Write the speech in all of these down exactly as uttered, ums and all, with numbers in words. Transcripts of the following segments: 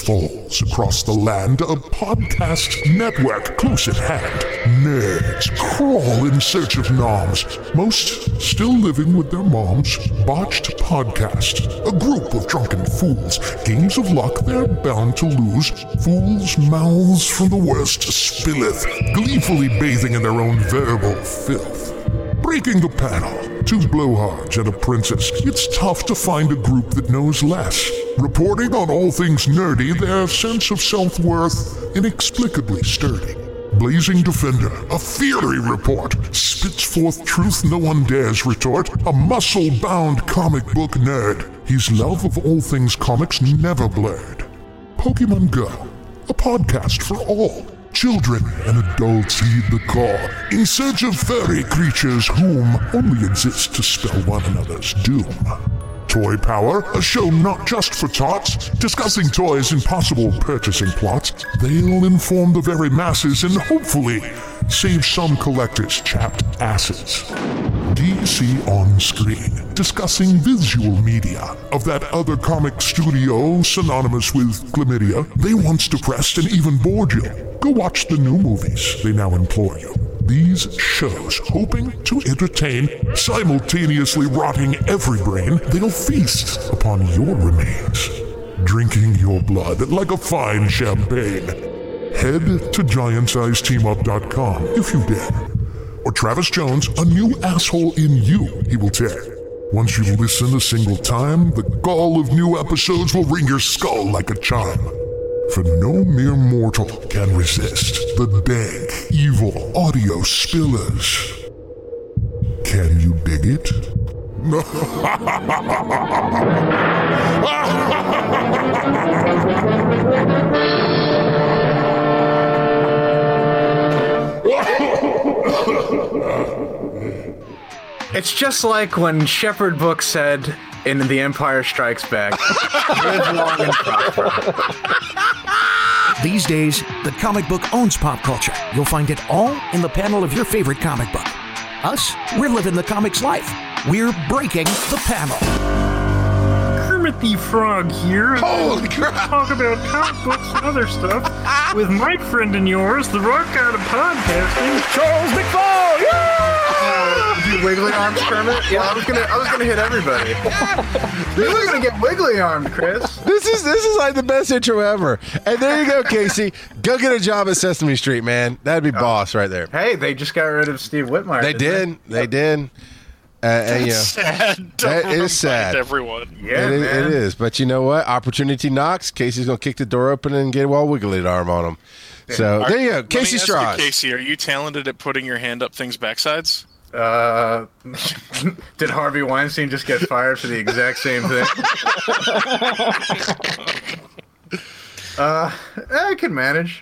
falls across the land, a podcast network close at hand. Nerds crawl in search of noms, most still living with their moms. Botched Podcast, a group of drunken fools. Games of luck they're bound to lose. Fools' mouths from the worst spilleth, gleefully bathing in their own verbal filth. Breaking the panel, two blowhards and a princess. It's tough to find a group that knows less. Reporting on all things nerdy, their sense of self-worth inexplicably sturdy. Blazing Defender, a fiery report, spits forth truth no one dares retort. A muscle-bound comic book nerd, his love of all things comics never blurred. Pokemon Go, a podcast for all. Children and adults heed the call, in search of furry creatures whom only exist to spell one another's doom. Toy Power, a show not just for tots, discussing toys and possible purchasing plots. They'll inform the very masses and hopefully save some collectors' chapped asses. D C On Screen, discussing visual media of that other comic studio synonymous with chlamydia. They once depressed and even bored you. Go watch the new movies, they now implore you. These shows, hoping to entertain, simultaneously rotting every brain, they'll feast upon your remains, drinking your blood like a fine champagne. Head to giant size team up dot com if you dare. Or Travis Jones, a new asshole in you he will tear. Once you listen a single time, the gall of new episodes will ring your skull like a chime. For no mere mortal can resist the dank, evil audio spillers. Can you dig it? It's just like when Shepard Book said in The Empire Strikes Back, live long and prosper. These days, the comic book owns pop culture. You'll find it all in the panel of your favorite comic book. Us, we're living the comics life. We're breaking the panel. Kermit the Frog here. Holy crap! Talk about comic books and other stuff with my friend and yours, the rock god of podcasting, Charles McFall. Yeah! Uh, you wiggly arms, Kermit? Yeah, I was gonna, I was gonna hit everybody. You were gonna get wiggly armed, Chris. This is this is like the best intro ever. And there you go, Casey. Go get a job at Sesame Street, man. That'd be boss right there. Hey, they just got rid of Steve Whitmire. They did. They, they did. Uh, and, you know, sad. That is sad. Everyone. Yeah, it, is, man. it is. But you know what? Opportunity knocks. Casey's gonna kick the door open and get a all wiggly arm on him. So Are, there you go, let Casey me ask Strauss. you, Casey, are you talented at putting your hand up things backsides? Uh, did Harvey Weinstein just get fired for the exact same thing? uh, I can manage.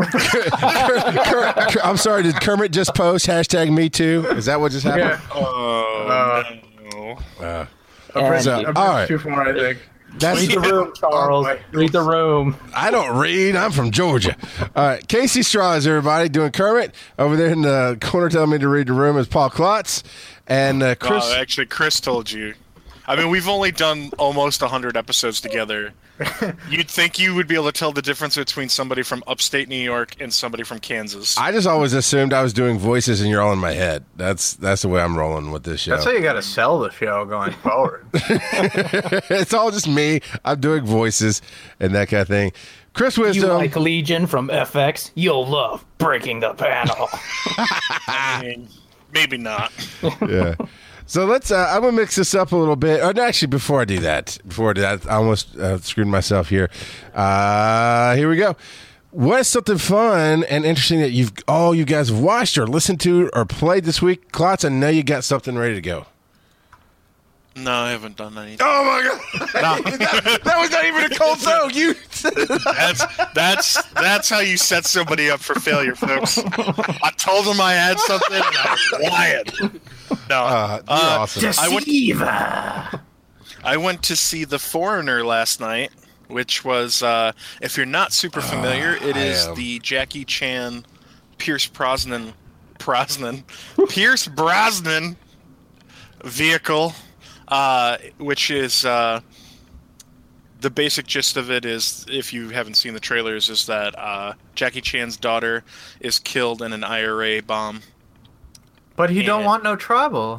I'm sorry. Did Kermit just post hashtag Me Too? Is that what just happened? Yeah. Oh, Uh, no. Uh, A bridge, so, a bridge all right. too far, I think. That's Read the room, Charles. Read the room. I don't read. I'm from Georgia. All right, Casey Strauss, everybody, doing Kermit. Over there in the corner telling me to read the room is Paul Klotz. And uh, Chris. Wow, actually, Chris told you. I mean, we've only done almost one hundred episodes together. You'd think you would be able to tell the difference between somebody from upstate New York and somebody from Kansas. I just always assumed I was doing voices and you're all in my head. That's that's the way I'm rolling with this show. That's how you got to sell the show going forward. It's all just me. I'm doing voices and that kind of thing. Chris Wisdom. You like Legion from F X? You'll love breaking the panel. I mean, maybe not. Yeah. So let's. Uh, I'm gonna mix this up a little bit. Or actually, before I do that, before I do that, I almost uh, screwed myself here. Uh, here we go. What is something fun and interesting that you've all you guys have watched or listened to or played this week? Klotz, I know you got something ready to go. No, I haven't done anything. Oh my god! that, that was not even a cold zone. You. That's that's that's how you set somebody up for failure, folks. I told them I had something, and I was lying. No, Uh, you're uh, awesome. I went, Deceiver. I went to see The Foreigner last night, which was, uh, if you're not super familiar, it I is am. the Jackie Chan, Pierce Brosnan, Brosnan, Pierce Brosnan vehicle, uh, which is uh, the basic gist of it is, if you haven't seen the trailers, is that uh, Jackie Chan's daughter is killed in an I R A bomb. But he And- don't want no trouble.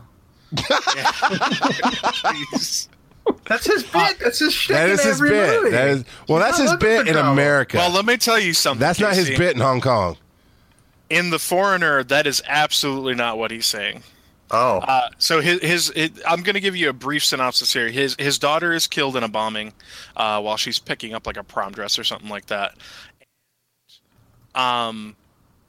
Jeez. That's his bit. That's his shit That in is his every bit. movie. That is well. He's That's not his looking bit for in trouble. America. Well, let me tell you something. That's not his Casey. bit in Hong Kong. In The Foreigner, that is absolutely not what he's saying. Oh. Uh, so his, his, his I'm going to give you a brief synopsis here. His his daughter is killed in a bombing uh, while she's picking up like a prom dress or something like that. Um,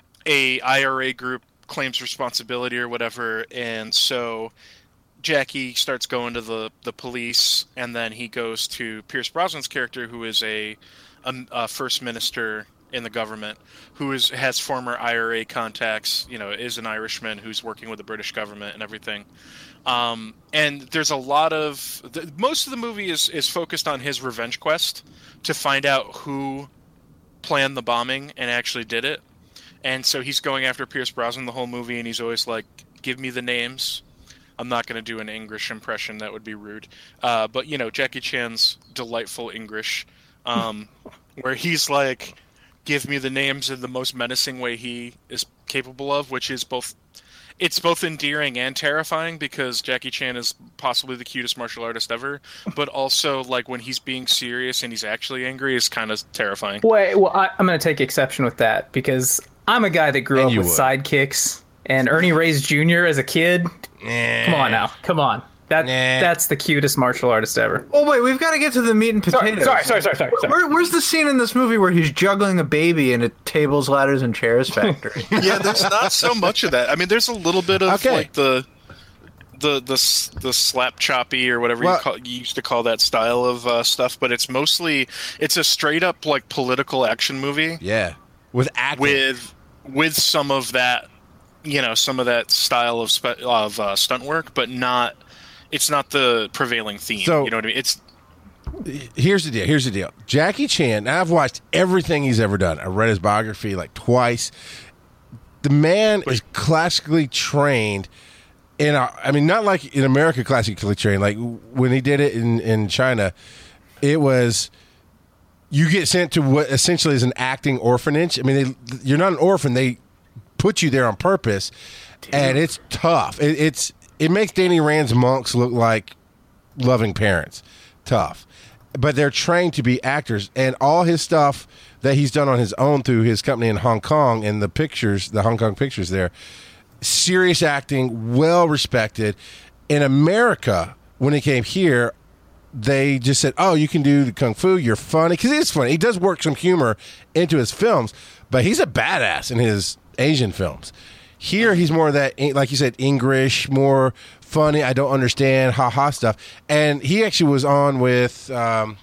a I R A group claims responsibility or whatever, and so Jackie starts going to the, the police, and then he goes to Pierce Brosnan's character, who is a, a, a first minister in the government, who is has former I R A contacts, you know, is an Irishman who's working with the British government and everything. Um, and there's a lot of the, most of the movie is is focused on his revenge quest to find out who planned the bombing and actually did it. And so he's going after Pierce Brosnan the whole movie, and he's always like, "Give me the names." I'm not going to do an English impression; that would be rude. Uh, but you know, Jackie Chan's delightful English, um, where he's like, give me the names in the most menacing way he is capable of, which is both, it's both endearing and terrifying, because Jackie Chan is possibly the cutest martial artist ever, but also like when he's being serious and he's actually angry is kind of terrifying. Wait, well, I, I'm going to take exception with that, because I'm a guy that grew And up you with would. sidekicks, and Ernie Reyes Junior as a kid. Come on now, come on. That Nah. that's the cutest martial artist ever. Oh wait, we've got to get to the meat and Sorry, potatoes. sorry, sorry, sorry, sorry. sorry. Where, where's the scene in this movie where he's juggling a baby in a tables, ladders, and chairs factory? Yeah, there's not so much of that. I mean, there's a little bit of Okay. like the the the s- the slap choppy or whatever Well- you call you used to call that style of uh, stuff, but it's mostly it's a straight up like political action movie Yeah, with acting. with with some of that, you know, some of that style of spe- of uh, stunt work, but not. It's not the prevailing theme. So- you know what I mean? It's Here's the deal. Here's the deal. Jackie Chan. Now I've watched everything he's ever done. I read his biography like twice. The man is classically trained. In a, I mean, not like in America, classically trained. Like when he did it in in China, it was. You get sent to what essentially is an acting orphanage. I mean, they, you're not an orphan. They put you there on purpose, and it's tough. It, it's it makes Danny Rand's monks look like loving parents. Tough, but they're trained to be actors, and all his stuff that he's done on his own through his company in Hong Kong and the pictures, the Hong Kong pictures there, serious acting, well respected. In America, when he came here, they just said, "Oh, you can do the kung fu. You're funny," because he is funny. He does work some humor into his films, but he's a badass in his Asian films. Here, he's more of that, like you said, English, more funny. I don't understand, ha ha stuff. And he actually was on with um,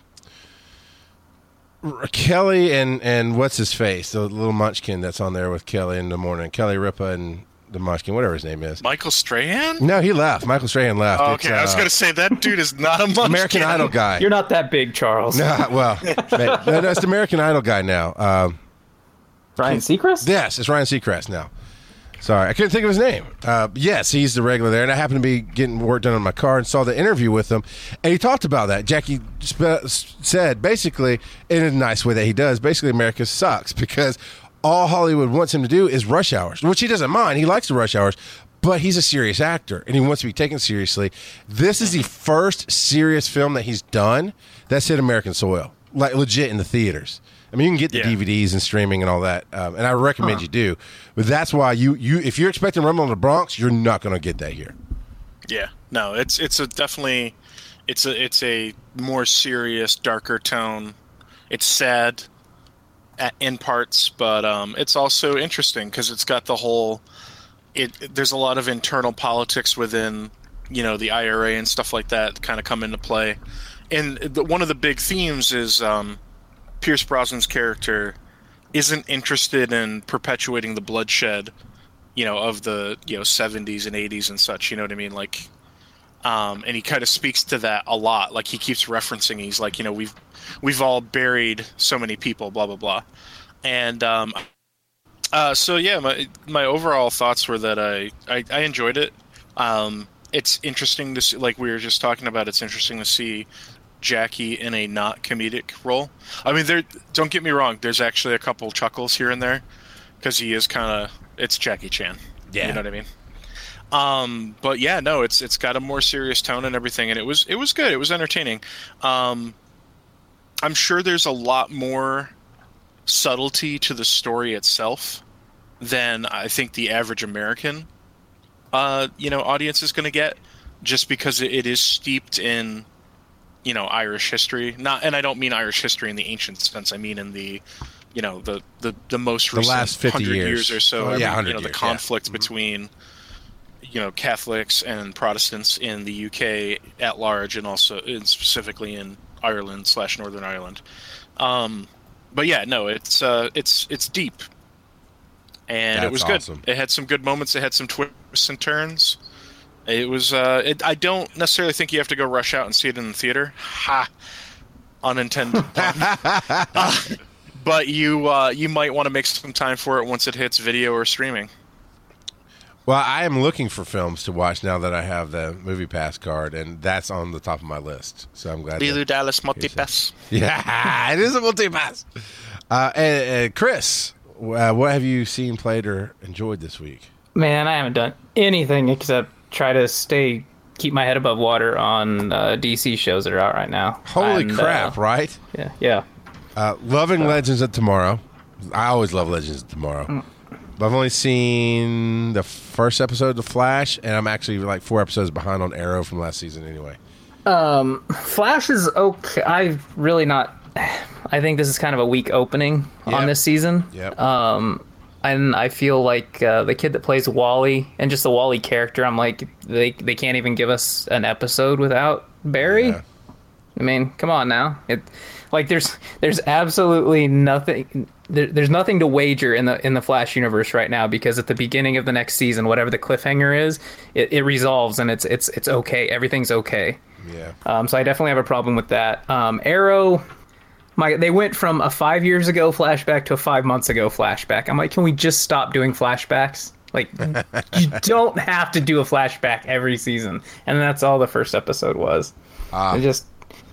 Kelly and and what's his face, the little munchkin that's on there with Kelly in the morning, Kelly Ripa and the munchkin, whatever his name is. Michael Strahan. No, he left. Michael Strahan left. Oh, It's, okay, I was uh, gonna say that dude is not a munchkin. American Idol guy. You're not that big, Charles. Nah, well, no, no, it's the American Idol guy now. Um, Ryan Seacrest? yes, it's Ryan Seacrest now. Sorry, I couldn't think of his name. Uh, yes, he's the regular there, and I happened to be getting work done on my car and saw the interview with him, and he talked about that. Jackie sp- said, basically, in a nice way that he does, basically America sucks because all Hollywood wants him to do is rush hours, which he doesn't mind. He likes the rush hours, but he's a serious actor, and he wants to be taken seriously. This is the first serious film that he's done that's hit American soil, like legit in the theaters. I mean, you can get the Yeah. D V Ds and streaming and all that, um, and I recommend you do. But that's why you, you if you're expecting Rumble in the Bronx, you're not going to get that here. Yeah, no, it's it's a definitely, it's a it's a more serious, darker tone. It's sad, at, in parts, but um, it's also interesting because it's got the whole. It, it there's a lot of internal politics within, you know, the I R A and stuff like that kind of come into play, and the, one of the big themes is um, Pierce Brosnan's character isn't interested in perpetuating the bloodshed, you know, of the, you know, seventies and eighties and such, you know what I mean? Like, um, and he kind of speaks to that a lot. Like he keeps referencing, he's like, you know, we've, we've all buried so many people, blah, blah, blah. And, um, uh, so yeah, my, my overall thoughts were that I, I, I enjoyed it. Um, it's interesting to see, like we were just talking about, it's interesting to see Jackie in a not comedic role. I mean, there. Don't get me wrong. There's actually a couple chuckles here and there because he is kind of. It's Jackie Chan. Yeah. You know what I mean? Um, but yeah, no, it's it's got a more serious tone and everything, and it was it was good. It was entertaining. Um, I'm sure there's a lot more subtlety to the story itself than I think the average American, uh, you know, audience is going to get, just because it, it is steeped in, you know, Irish history. Not, and I don't mean Irish history in the ancient sense. I mean in the, you know, the the, the most The recent last fifty hundred years. years or so. Oh, I yeah, mean, one hundred you know, the years, yeah. conflict between, you know, Catholics and Protestants in the U K at large, and also and specifically in Ireland slash Northern Ireland. Um, but yeah, no, it's uh, it's it's deep, and That's it was awesome. good. It had some good moments. It had some twists and turns. It was. Uh, it, I don't necessarily think you have to go rush out and see it in the theater. Ha, unintended pun. uh, but you uh, you might want to make some time for it once it hits video or streaming. Well, I am looking for films to watch now that I have the Movie Pass card, and that's on the top of my list. So I'm glad. Lulu to- Dallas Multipass. Yeah, it is a multi-pass. Uh, and, and Chris, uh, what have you seen, played, or enjoyed this week? Man, I haven't done anything except try to stay, keep my head above water on uh, D C shows that are out right now. Holy And, crap, uh, right? Yeah, yeah. Uh, loving Legends of Tomorrow. I always love Legends of Tomorrow. Mm. But I've only seen the first episode of The Flash, and I'm actually like four episodes behind on Arrow from last season anyway. Flash is okay. I've really not. I think this is kind of a weak opening Yep. on this season. Yep. Um, and I feel like uh, the kid that plays Wally and just the Wally character, I'm like, they they can't even give us an episode without Barry. Yeah. I mean, come on now. It like there's there's absolutely nothing. There, there's nothing to wager in the in the Flash universe right now, because at the beginning of the next season, whatever the cliffhanger is, it, it resolves and it's it's it's okay. Everything's okay. Yeah. Um, so I definitely have a problem with that. Um, Arrow, my they went from a five years ago flashback to a five months ago flashback. I'm like, can we just stop doing flashbacks? Like, you don't have to do a flashback every season, and that's all the first episode was. Ah. It just.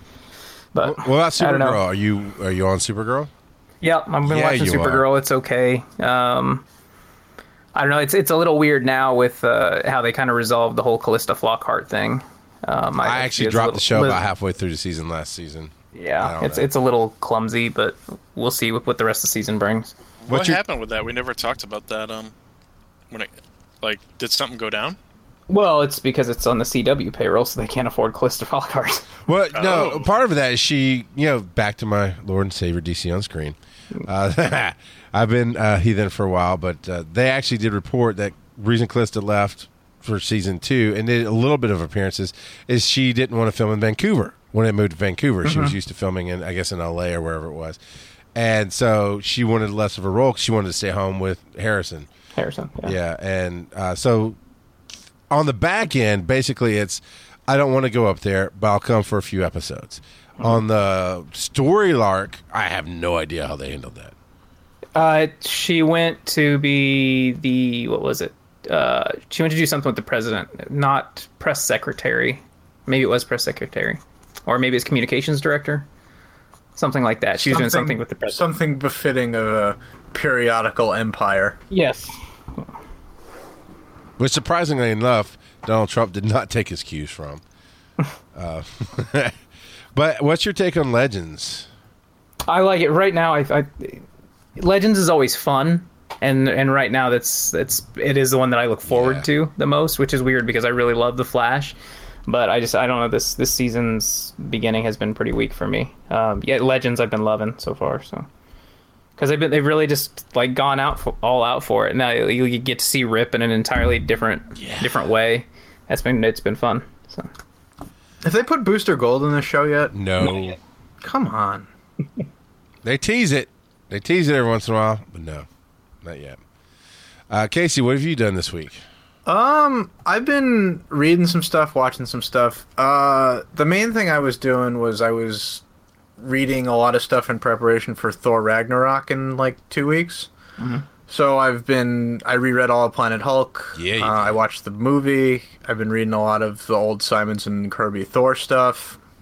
But What about I don't know. Supergirl? Are you are you on Supergirl? Yep, I've been Yeah, watching you Supergirl. It's okay. Um, I don't know. It's it's a little weird now with uh, how they kind of resolved the whole Callista Flockhart thing. Um, I actually it's a dropped little- the show li- about halfway through the season last season. I Yeah, don't it's know. it's a little clumsy, but we'll see what, what the rest of the season brings. What What's your- happened with that? We never talked about that. Um, when it, like, did something go down? Well, it's because it's on the C W payroll, so they can't afford Callista Flockhart. Well, no, Oh. part of that is she, you know, back to my Lord and Savior D C on screen. Uh, I've been uh, heathen for a while, but uh, they actually did report that reason Callista left for season two and did a little bit of appearances is she didn't want to film in Vancouver when it moved to Vancouver. She was used to filming in, I guess, in L A or wherever it was. And so she wanted less of a role 'cause she wanted to stay home with Harrison. Harrison. Yeah. Yeah, and uh, so on the back end, basically, it's I don't want to go up there, but I'll come for a few episodes. On the story arc, I have no idea how they handled that. Uh, she went to be the what was it? Uh, she went to do something with the president, not press secretary. Maybe it was press secretary, or maybe it's communications director. Something like that. She was doing something with the president. Something befitting of a periodical empire. Yes. Which, surprisingly enough, Donald Trump did not take his cues from. uh, but what's your take on Legends? I like it right now. I, I Legends is always fun, and and right now that's that's it is the one that I look forward Yeah. to the most, which is weird because I really love the Flash, but I just I don't know this this season's beginning has been pretty weak for me. Um, yeah, Legends I've been loving so far, so because they've been they've really just like gone out for, all out for it. Now you, you get to see Rip in an entirely different different way. That's been it's been fun. So Have they put Booster Gold in the show yet? No. Come on. They tease it. They tease it every once in a while, but no, not yet. Uh, Casey, what have you done this week? Um, I've been reading some stuff, watching some stuff. Uh, the main thing I was doing was I was reading a lot of stuff in preparation for Thor Ragnarok in like two weeks. Mm-hmm. So I've been I reread all of Planet Hulk. Yeah, you uh, did. I watched the movie. I've been reading a lot of the old Simonson and Kirby Thor stuff.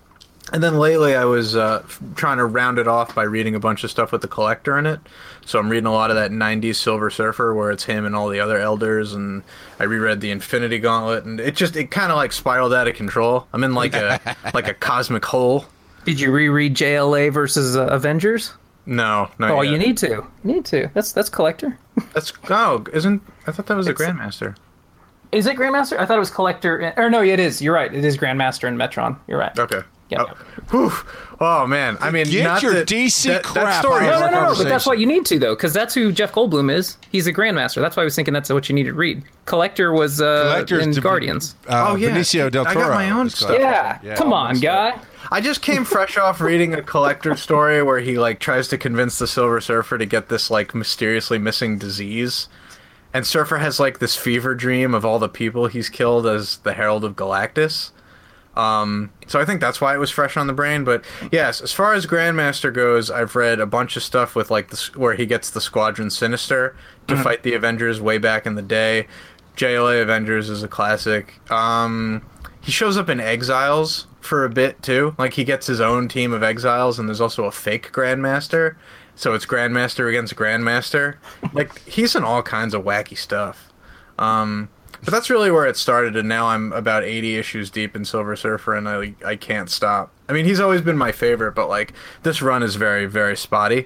And then lately I was uh, trying to round it off by reading a bunch of stuff with the Collector in it. So I'm reading a lot of that nineties Silver Surfer where it's him and all the other elders, and I reread the Infinity Gauntlet, and it just it kind of like spiraled out of control. I'm in like a like a cosmic hole. Did you reread J L A versus uh, Avengers? No, no. Oh, yet. You need to. You need to. That's that's Collector. That's oh, isn't I thought that was it's, a Grandmaster. Is it Grandmaster? I thought it was Collector. Or no, it is. You're right. It is Grandmaster and Metron. You're right. Okay. Yep. Oh, oh man, I mean, get not your that, D C that, crap. That story no, no, no, no, but that's what you need to though, because that's who Jeff Goldblum is. He's a Grandmaster. That's why I was thinking that's what you need to read. Collector was uh, in to, Guardians. Uh, oh yeah, Benicio del Toro. I got my own stuff. Yeah. yeah, come on, guy. I just came fresh off reading a Collector story where he like tries to convince the Silver Surfer to get this like mysteriously missing disease, and Surfer has like this fever dream of all the people he's killed as the Herald of Galactus. Um, so I think that's why it was fresh on the brain. But yes, as far as Grandmaster goes, I've read a bunch of stuff with like the, where he gets the Squadron Sinister to mm-hmm. fight the Avengers way back in the day. J L A Avengers is a classic. Um, he shows up in Exiles for a bit too. Like he gets his own team of Exiles, and there's also a fake Grandmaster. So it's Grandmaster against Grandmaster. Like he's in all kinds of wacky stuff. Um, But that's really where it started, and now I'm about eighty issues deep in Silver Surfer, and I I can't stop. I mean, he's always been my favorite, but like this run is very, very spotty.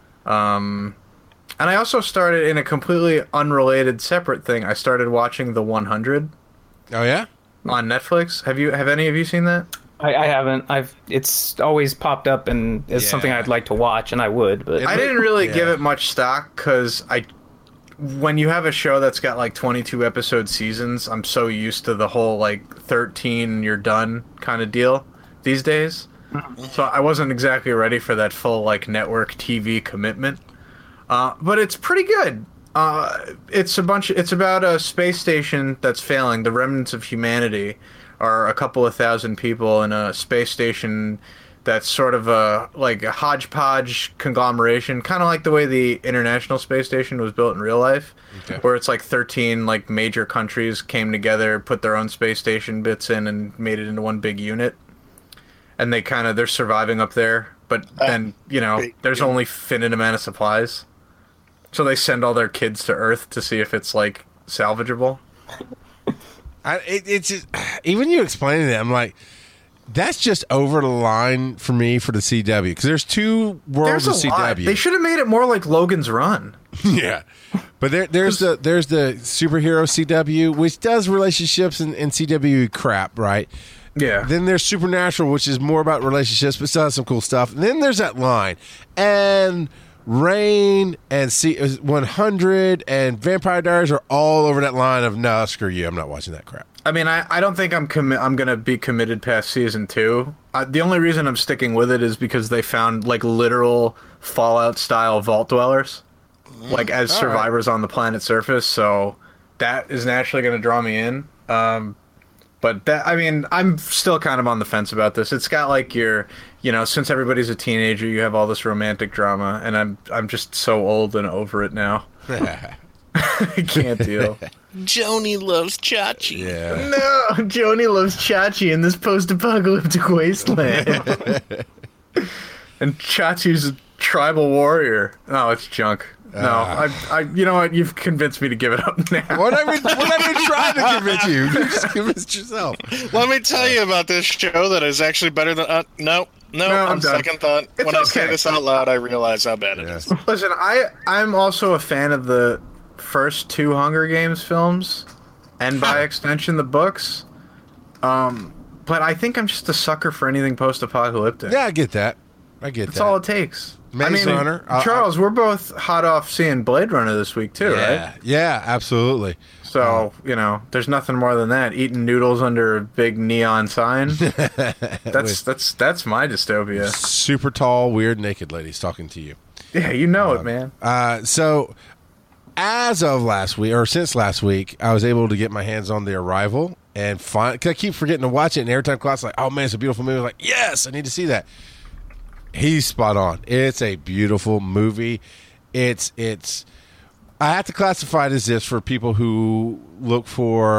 Um, and I also started in a completely unrelated, separate thing. I started watching The one hundred. Oh yeah, on Netflix. Have you? Have any of you seen that? I, I haven't. I've. It's always popped up, and it's yeah. something I'd like to watch, and I would. But I didn't really yeah. give it much stock because I. When you have a show that's got like twenty-two episode seasons, I'm so used to the whole like thirteen you're done kind of deal these days. So I wasn't exactly ready for that full like network T V commitment. Uh, but it's pretty good. Uh, it's a bunch. It's about a space station that's failing. The remnants of humanity are a couple of thousand people in a space station that's sort of a like a hodgepodge conglomeration, kind of like the way the International Space Station was built in real life, okay. where it's like thirteen like major countries came together, put their own space station bits in, and made it into one big unit. And they kind of they're surviving up there, but uh, then you know there's only finite amount of supplies, so they send all their kids to Earth to see if it's like salvageable. I, it, it's just, even you explaining it, I'm like. That's just over the line for me for the C W because there's two worlds there's of a C W. Lot. They should have made it more like Logan's Run. yeah, but there, there's the there's the superhero C W, which does relationships and, and C W crap, right? Yeah. Then there's Supernatural, which is more about relationships, but still has some cool stuff. And then there's that line, and Rain and C one hundred and Vampire Diaries are all over that line of no, screw you, I'm not watching that crap. I mean, I, I don't think I'm commi- I'm gonna be committed past season two. Uh, the only reason I'm sticking with it is because they found like literal Fallout style vault dwellers, like as All survivors right. on the planet's surface. So that is naturally gonna draw me in. Um, but that I mean, I'm still kind of on the fence about this. It's got like your, you know, since everybody's a teenager, you have all this romantic drama, and I'm I'm just so old and over it now. I can't deal. Joni loves Chachi. Yeah. No, Joni loves Chachi in this post-apocalyptic wasteland. And Chachi's a tribal warrior. No, it's junk. No, uh. I, I, you know what? You've convinced me to give it up now. What have we, what have we tried to convince you? You just convinced yourself. Let me tell you about this show that is actually better than. Uh, no, no. No, on I'm done. second thought, it's when okay. I say this out loud, I realize how bad it yes. is. Listen, I, I'm also a fan of the first two Hunger Games films, and by extension, the books. Um, but I think I'm just a sucker for anything post-apocalyptic. Yeah, I get that. I get That's that. all it takes. Maze I mean, Runner. Charles, uh, we're both hot off seeing Blade Runner this week too, yeah, right? Yeah, absolutely. So, you know, there's nothing more than that. Eating noodles under a big neon sign. That's that's that's my dystopia. Super tall, weird, naked ladies talking to you. Yeah, you know uh, it, man. Uh, so, as of last week, or since last week, I was able to get my hands on The Arrival. And find, cause I keep forgetting to watch it. And every time class, like, oh man, it's a beautiful movie. I'm like, yes, I need to see that. He's spot on. It's a beautiful movie. It's it's. I have to classify it as this for people who look for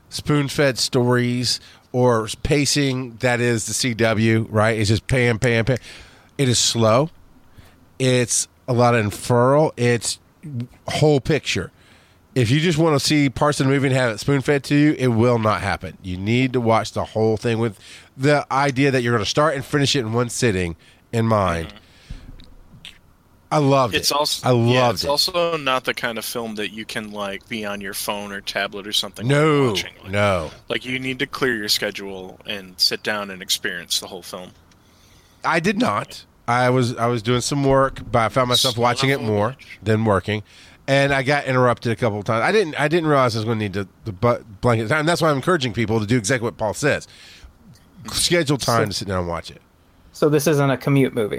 spoon-fed stories or pacing that is the C W, right? It's just pam, pam, pam. It is slow. It's a lot of unfurl. It's whole picture. If you just want to see parts of the movie and have it spoon-fed to you, it will not happen. You need to watch the whole thing with the idea that you're going to start and finish it in one sitting in mind. Mm-hmm. I loved it's it. Also, I loved yeah, it's it. It's also not the kind of film that you can like be on your phone or tablet or something. No, watching. Like, no. Like you need to clear your schedule and sit down and experience the whole film. I did not. I was I was doing some work, but I found myself Son watching it of a more bitch. than working, and I got interrupted a couple of times. I didn't I didn't realize I was going to need to the but blanket time. And that's why I'm encouraging people to do exactly what Paul says. Schedule time to sit down and watch it. So this isn't a commute movie.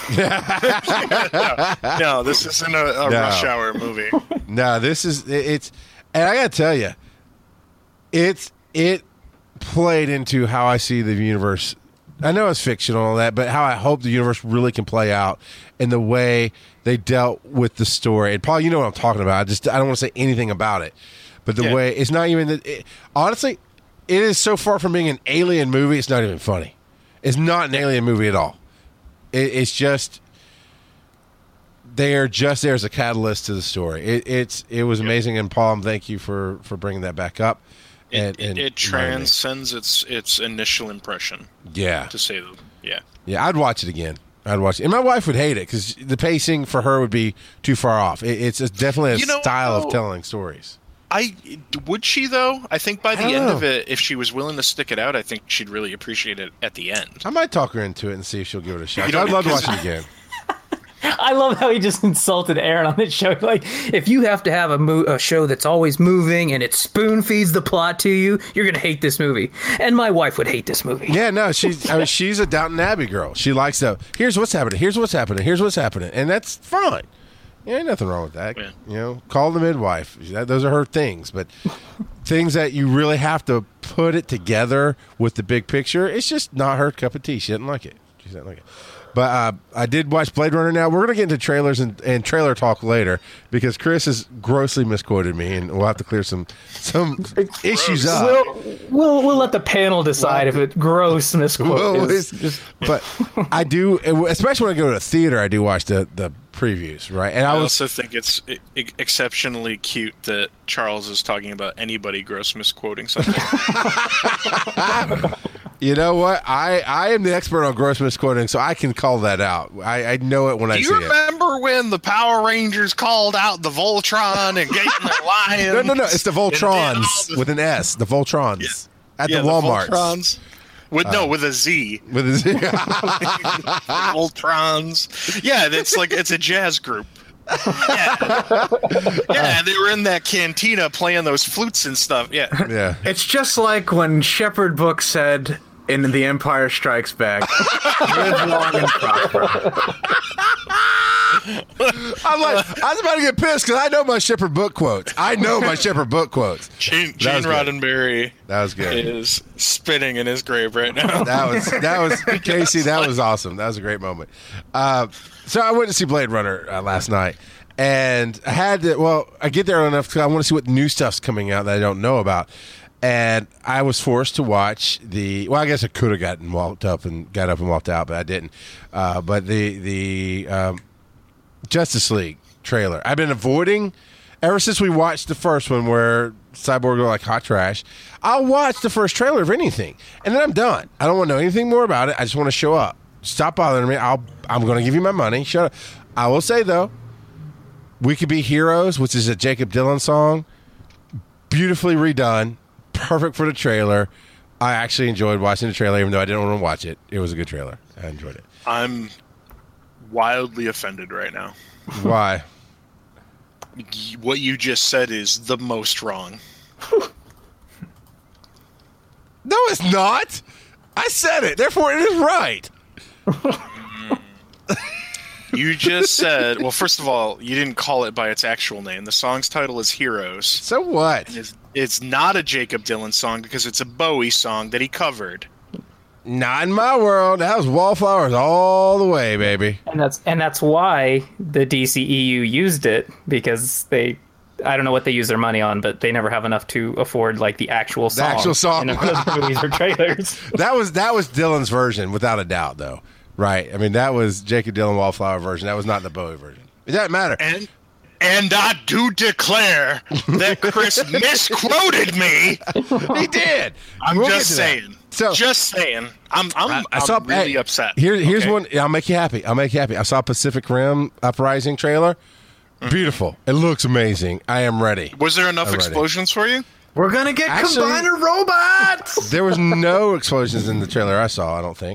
No, this isn't a, a No. rush hour movie. No, this is it- it's, and I got to tell you, it's it played into how I see the universe. I know it's fictional and all that, but how I hope the universe really can play out in the way they dealt with the story. And Paul, you know what I'm talking about. I just I don't want to say anything about it, but the Yeah. way it's not even. The, it, honestly, it is so far from being an alien movie. It's not even funny. It's not an alien movie at all. It, it's just they are just there as a catalyst to the story. It, it's it was amazing, and Paul, thank you for, for bringing that back up. And, It, and it, it reminding me. transcends its its initial impression. Yeah, To say the yeah. yeah, I'd watch it again. I'd watch it, and my wife would hate it because the pacing for her would be too far off. It, it's, it's definitely a You know, style of though- telling stories. I would she though? I think by the I don't end know. of it, if she was willing to stick it out, I think she'd really appreciate it at the end. I might talk her into it and see if she'll give it a shot. You don't- I'd love to watch it again. I love how he just insulted Aaron on this show. Like, if you have to have a, mo- a show that's always moving and it spoon feeds the plot to you, you're gonna hate this movie. And my wife would hate this movie. Yeah, no, she's I mean, she's a Downton Abbey girl. She likes the here's what's happening, here's what's happening, here's what's happening, and that's fine. Yeah, ain't nothing wrong with that. Yeah. You know, call the midwife. That, those are her things, but things that you really have to put it together with the big picture, it's just not her cup of tea. She didn't like it. She didn't like it. But uh, I did watch Blade Runner now. We're going to get into trailers and, and trailer talk later because Chris has grossly misquoted me, and we'll have to clear some some issues up. We'll, we'll we'll let the panel decide if it gross misquote Well, is. it's- but I do, especially when I go to a theater, I do watch the, the previews, right? And I I was also think it's e- e- exceptionally cute that Charles is talking about anybody gross misquoting something. You know what? I, I am the expert on gross misquoting, so I can call that out. I, I know it when I Do see you it. remember when the Power Rangers called out the Voltron and Gaten the Lion? No, no, no. It's the And then all Voltrons the- with an S. The Voltrons at yeah, the Walmart. Voltrons. With no, with a Z. With a Z. Voltrons. Yeah, it's like it's a jazz group. Yeah. Yeah, they were in that cantina playing those flutes and stuff. Yeah. Yeah. It's just like when Shepard Book said in The Empire Strikes Back, live long and prosper. I'm like, I was about to get pissed because I know my Shepherd Book quotes. I know my Shepherd Book quotes. Gene, That Gene was good. Roddenberry That was good. is spinning in his grave right now. That was that was Casey. That was awesome. That was a great moment. Uh, so I went to see Blade Runner uh, last night, and I had to. Well, I get there enough because I want to see what new stuff's coming out that I don't know about. And I was forced to watch the. Well, I guess I could have gotten walked up and got up and walked out, but I didn't. Uh, but the the um, Justice League trailer. I've been avoiding ever since we watched the first one where Cyborg go like hot trash. I'll watch the first trailer of anything, and then I'm done. I don't want to know anything more about it. I just want to show up. Stop bothering me. I'll. I'm going to give you my money. Shut up. I will say though, "We Could Be Heroes," which is a Jacob Dylan song, beautifully redone, perfect for the trailer. I actually enjoyed watching the trailer, even though I didn't want to watch it. It was a good trailer. I enjoyed it. I'm wildly offended right now. Why? What you just said is the most wrong. No, it's not. I said it. Therefore, it is right. You just said, well, first of all, you didn't call it by its actual name. The song's title is Heroes. So what? It's, it's not a Jacob Dylan song because it's a Bowie song that he covered. Not in my world. That was Wallflowers all the way, baby. And that's and that's why the D C E U used it, because they I don't know what they use their money on, but they never have enough to afford like the actual song. The actual song. in those movies or trailers. That was that was Dylan's version, without a doubt, though. Right? I mean, that was Jacob Dylan Wallflower version. That was not the Bowie version. It doesn't matter. And and I do declare that Chris misquoted me. He did. I'm We'll just get to that. saying. So- just saying. I'm I'm, I, I I'm saw, really hey, upset. Here, here's Okay? one. I'll make you happy. I'll make you happy. I saw Pacific Rim Uprising trailer. Beautiful. It looks amazing. I am ready. Was there enough I'm ready. explosions for you? We're gonna get Actually- combiner robots. There was no explosions in the trailer I saw, I don't think.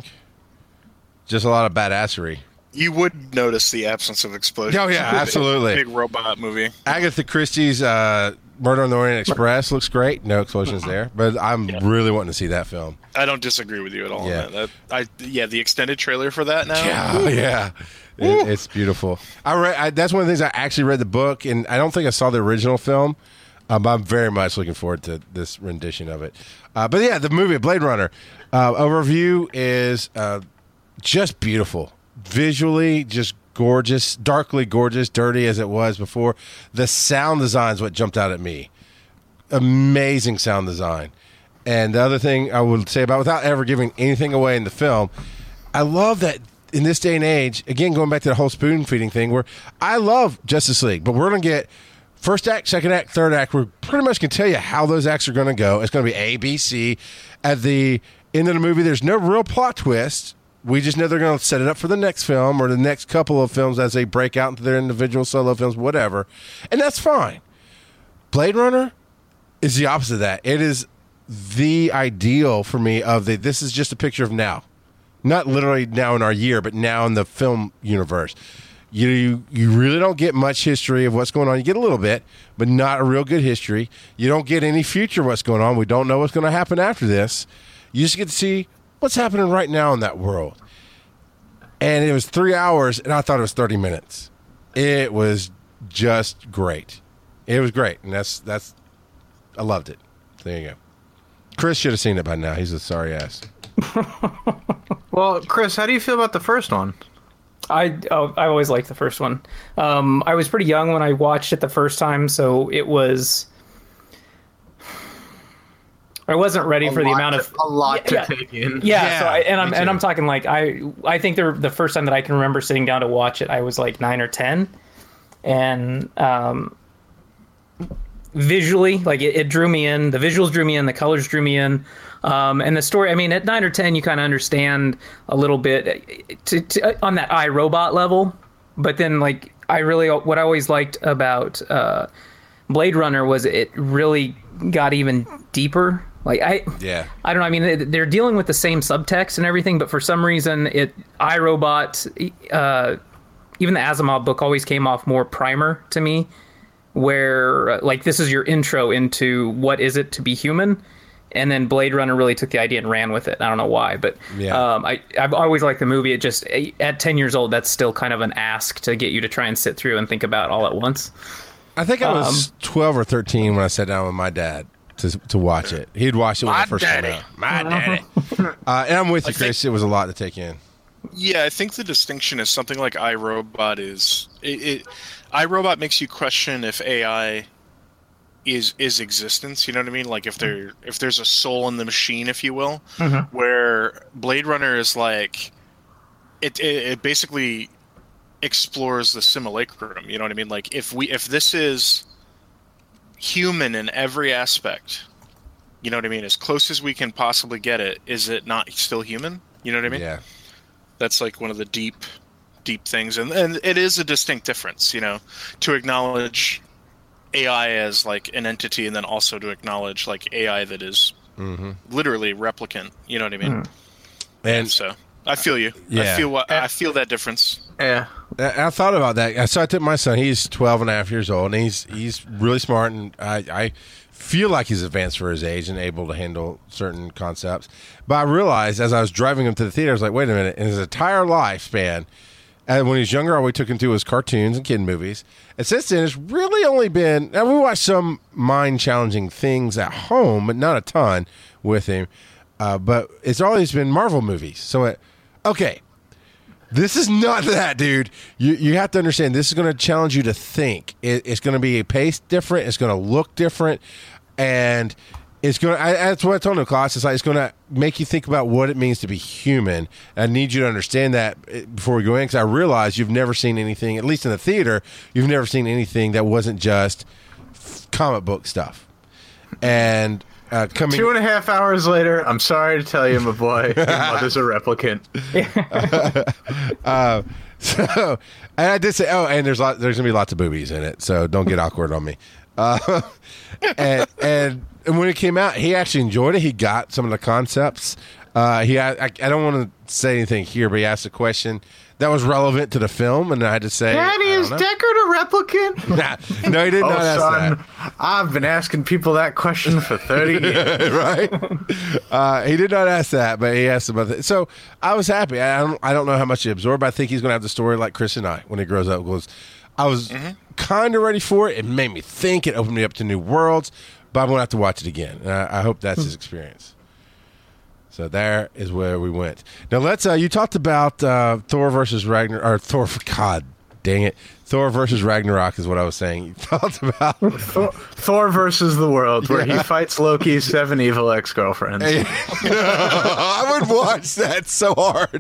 Just a lot of badassery. You would notice the absence of explosions. Oh, yeah, absolutely. Big robot movie. Agatha Christie's uh, Murder on the Orient Express looks great. No explosions there. But I'm really wanting to see that film. I don't disagree with you at all. Yeah. On that. That, I yeah, the extended trailer for that now. Yeah, yeah. It, it's beautiful. I read. I, that's one of the things I actually read the book, and I don't think I saw the original film. Um, I'm very much looking forward to this rendition of it. Uh, but yeah, the movie Blade Runner uh, overview is uh, just beautiful, visually just gorgeous, darkly gorgeous, dirty as it was before. The sound design is what jumped out at me. Amazing sound design. And the other thing I would say about, without ever giving anything away in the film, I love that in this day and age, again, going back to the whole spoon feeding thing, where I love Justice League, but we're going to get first act, second act, third act. We pretty much can tell you how those acts are going to go. It's going to be A, B, C. At the end of the movie, there's no real plot twist. We just know they're going to set it up for the next film or the next couple of films as they break out into their individual solo films, whatever. And that's fine. Blade Runner is the opposite of that. It is the ideal for me of the, this is just a picture of now. Not literally now in our year, but now in the film universe. You, you you really don't get much history of what's going on. You get a little bit, but not a real good history. You don't get any future what's going on. We don't know what's going to happen after this. You just get to see what's happening right now in that world. And it was three hours, and I thought it was thirty minutes. It was just great. It was great, and that's that's. I loved it. There you go. Chris should have seen it by now. He's a sorry ass. Well, Chris, how do you feel about the first one? I oh, I always liked the first one. Um, I was pretty young when I watched it the first time, so it was. I wasn't ready A for the lot amount to- of a lot to yeah, take in. Yeah, Yeah, so I, and I'm me and too. I'm talking like I I think the the first time that I can remember sitting down to watch it, I was like nine or ten, and um, visually, like it, it drew me in. The visuals drew me in. The colors drew me in. Um, and the story, I mean, at nine or ten, you kind of understand a little bit to, to, on that iRobot level. But then, like, I really, what I always liked about uh, Blade Runner was it really got even deeper. Like, I, Yeah. I don't know. I mean, they're dealing with the same subtext and everything, but for some reason, it iRobot, uh, even the Asimov book always came off more primer to me, where, uh, like, this is your intro into what is it to be human. And then Blade Runner really took the idea and ran with it. I don't know why, but Yeah. um, I, I've always liked the movie. It just, at ten years old, that's still kind of an ask to get you to try and sit through and think about all at once. I think I was Um, twelve or thirteen when I sat down with my dad to to watch it. He'd watched it when My it first daddy. came out. My daddy. uh, and I'm with you, Chris. It was a lot to take in. Yeah, I think the distinction is something like iRobot is it, it iRobot makes you question if A I is is existence, you know what I mean? Like if there if there's a soul in the machine, if you will, where Blade Runner is like it, it it basically explores the simulacrum, you know what I mean? Like if we if this is human in every aspect, you know what I mean, as close as we can possibly get it, is it not still human? You know what I mean? Yeah. That's like one of the deep deep things, and and it is a distinct difference, you know, to acknowledge A I as like an entity, and then also to acknowledge like A I that is literally replicant, you know what I mean? And So I feel you. Yeah. I feel what I feel that difference. Yeah. I I thought about that. So I took my son. He's twelve and a half years old, and he's he's really smart, and I, I feel like he's advanced for his age and able to handle certain concepts. But I realized as I was driving him to the theater, I was like, wait a minute. In his entire lifespan, and when he was younger, all we took him to was cartoons and kid movies. And since then, it's really only been, now we watched some mind-challenging things at home, but not a ton with him. Uh, but it's always been Marvel movies. So, it, okay, This is not that, dude. You you have to understand. This is going to challenge you to think. It, it's going to be a pace different. It's going to look different, and it's going. to That's what I told him, class. It's like it's going to make you think about what it means to be human. I need you to understand that before we go in, because I realize you've never seen anything, at least in the theater, you've never seen anything that wasn't just comic book stuff. And uh, coming two and a half hours later, I'm sorry to tell you, my boy, your mother's a replicant. uh, so, and I did say, oh, and there's lot, there's gonna be lots of boobies in it, so don't get awkward on me. Uh, and, and and when it came out, he actually enjoyed it. He got some of the concepts. Uh, he, I, I don't want to say anything here, but he asked a question that was relevant to the film, and I had to say, Daddy, is Deckard a replicant? Nah, no, he did oh, not ask son, that. I've been asking people that question for thirty years. Right? Uh, he did not ask that, but he asked about that. So I was happy. I don't, I don't know how much he absorbed, but I think he's going to have the story like Chris and I when he grows up. Goes, I was mm-hmm. kind of ready for it. It made me think. It opened me up to new worlds, but I'm going to have to watch it again. And I, I hope that's his experience. So there is where we went. Now let's. Uh, you talked about uh, Thor versus Ragnar, or Thor. God dang it, Thor versus Ragnarok is what I was saying. You talked about Thor, Thor versus the world, where yeah. he fights Loki's seven evil ex-girlfriends. Hey, I would watch that so hard.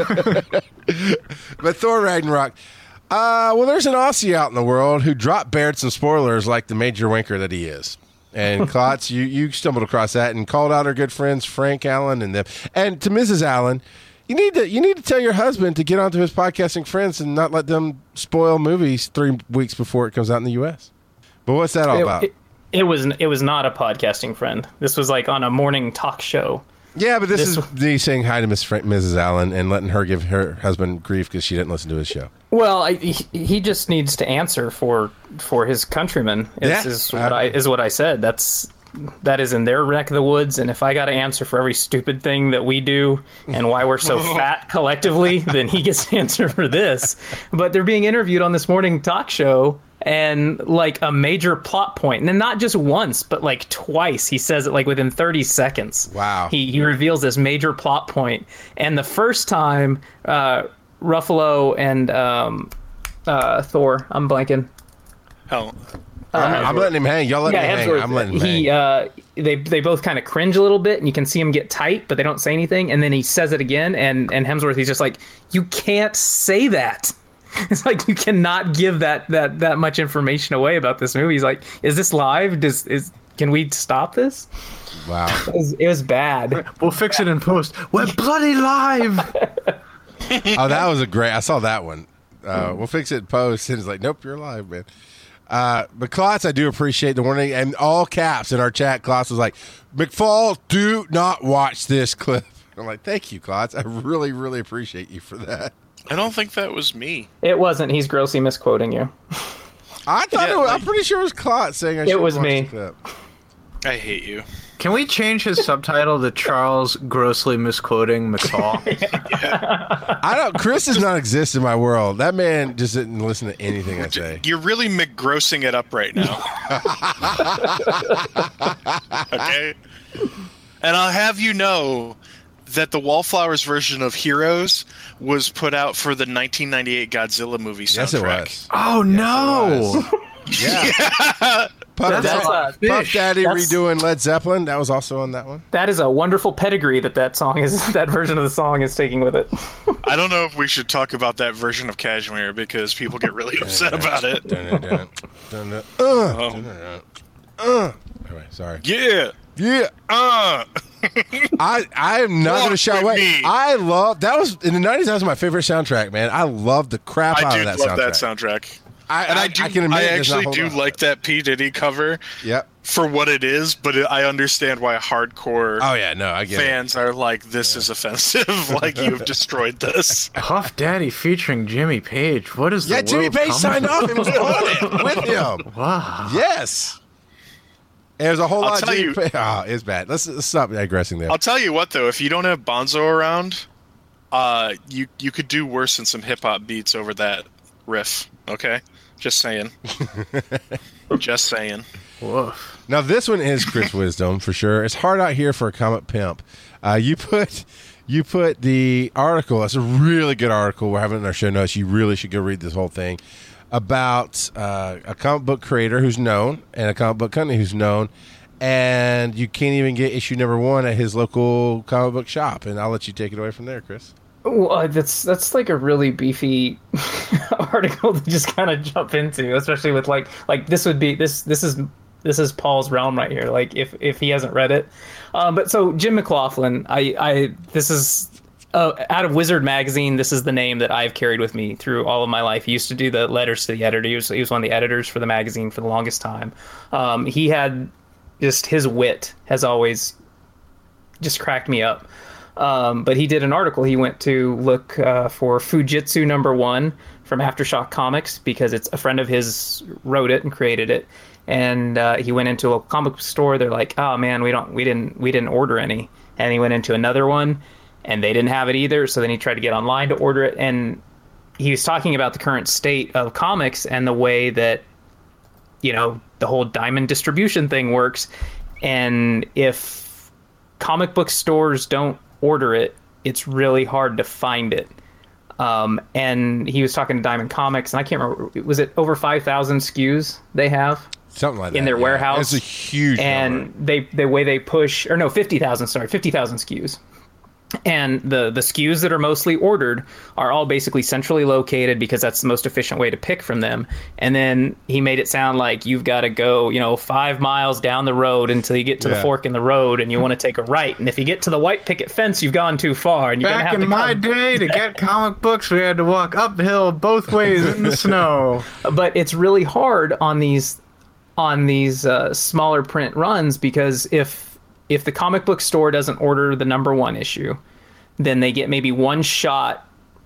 But Thor Ragnarok. Uh, well, there's an Aussie out in the world who dropped Baird some spoilers like the major wanker that he is. And Klotz, you, you stumbled across that and called out our good friends Frank Allen and them. And to Missus Allen, you need to you need to tell your husband to get onto his podcasting friends and not let them spoil movies three weeks before it comes out in the U S. But what's that all it, about? It, it was it was not a podcasting friend. This was like on a morning talk show. Yeah, but this, this is w- me saying hi to Miss Fra- Missus Allen and letting her give her husband grief because she didn't listen to his show. Well, I, he, he just needs to answer for for his countrymen. Is, yeah. is what I is what I said. That's that is in their neck of the woods. And if I got to answer for every stupid thing that we do and why we're so fat collectively, then he gets to answer for this. But they're being interviewed on this morning talk show, and like a major plot point, and then not just once, but like twice. He says it like within thirty seconds. Wow. He he reveals this major plot point, and the first time. Uh, Ruffalo and um, uh, Thor. I'm blanking. Hell, uh, I'm, I'm letting him hang. Y'all let yeah, me hang. I'm letting him he, hang. Uh, they they both kind of cringe a little bit, and you can see him get tight, but they don't say anything. And then he says it again, and and Hemsworth, he's just like, "You can't say that." It's like you cannot give that that that much information away about this movie. He's like, "Is this live? Does is can we stop this?" Wow, it was, it was bad. We'll fix it in post. We're bloody live. Oh, that was a great. I saw that one. Uh, we'll fix it in post. And it's like, nope, you're alive, man. Uh, but Klotz, I do appreciate the warning. And all caps in our chat, Klotz was like, McFall, do not watch this clip. I'm like, thank you, Klotz. I really, really appreciate you for that. I don't think that was me. It wasn't. He's grossly misquoting you. I thought Yeah, it was, like- I'm pretty sure it was Klotz saying I should It was watch me. the clip. I hate you. Can we change his subtitle to Charles grossly misquoting McFall? I don't. Chris does not exist in my world. That man just didn't listen to anything I say. You're really McGrossing it up right now. Okay? And I'll have you know that the Wallflowers version of Heroes was put out for the nineteen ninety-eight Godzilla movie soundtrack. Yes, it was. Oh, no. Yeah. Puff, That's Daddy, a- Puff Daddy That's- redoing Led Zeppelin. That was also on that one. That is a wonderful pedigree that that song is. That version of the song is taking with it. I don't know if we should talk about that version of Kashmir because people get really upset about it. Dun, dun, dun, dun, uh, dun, dun, uh. Anyway, sorry. Yeah. Yeah. Uh. I I am not Walk going to shy with away. me. I love that was in the nineties. That was my favorite soundtrack, man. I love the crap I out do of that love soundtrack. that soundtrack. I, And I, I, do, I can admit I it does not actually hold do up. like that P. Diddy cover Yep. for what it is, but it, I understand why hardcore Oh yeah, no, I get it. fans are like, this is offensive. Like, you've destroyed this. Puff Daddy featuring Jimmy Page. What is the Yeah, Jimmy world Page coming signed to? off and was on it with him. Wow. Yes. And there's a whole I'll lot of tell Jimmy you- Page. Oh, it's bad. Let's, let's stop digressing there. I'll tell you what, though, if you don't have Bonzo around, uh, you, you could do worse than some hip-hop beats over that riff, okay? Just saying. Just saying. Woof. Now this one is Chris Wisdom for sure. It's hard out here for a comic pimp. Uh, you put you put the article. That's a really good article. We're having it in our show notes. You really should go read this whole thing about uh, a comic book creator who's known and a comic book company who's known, and you can't even get issue number one at his local comic book shop. And I'll let you take it away from there, Chris. Well, that's that's like a really beefy article to just kind of jump into, especially with like like this would be this this is this is Paul's realm right here. Like if if he hasn't read it, um, but so Jim McLaughlin, I I this is uh, out of Wizard magazine. This is the name that I've carried with me through all of my life. He used to do the letters to the editor. He was, he was one of the editors for the magazine for the longest time. Um, he had just his wit has always just cracked me up. Um, but he did an article. He went to look uh, for Fujitsu number one from Aftershock Comics because it's a friend of his wrote it and created it. And uh, he went into a comic book store. They're like, "Oh man, we don't, we didn't, we didn't order any." And he went into another one, and they didn't have it either. So then he tried to get online to order it. And he was talking about the current state of comics and the way that, you know, the whole diamond distribution thing works. And if comic book stores don't order it, it's really hard to find it. Um, and he was talking to Diamond Comics, and I can't remember, was it over five thousand S K Us they have? Something like that. In their yeah. warehouse. It's a huge And number. they the way they push, or no, fifty thousand, sorry, fifty thousand S K Us. And the, the S K Us that are mostly ordered are all basically centrally located because that's the most efficient way to pick from them. And then he made it sound like you've got to go, you know, five miles down the road until you get to Yeah. the fork in the road, and you want to take a right. And if you get to the white picket fence, you've gone too far. And you're gonna Back have in to my come. day, to get comic books, we had to walk uphill both ways in the snow. But it's really hard on these on these uh, smaller print runs because if if the comic book store doesn't order the number one issue, then they get maybe one shot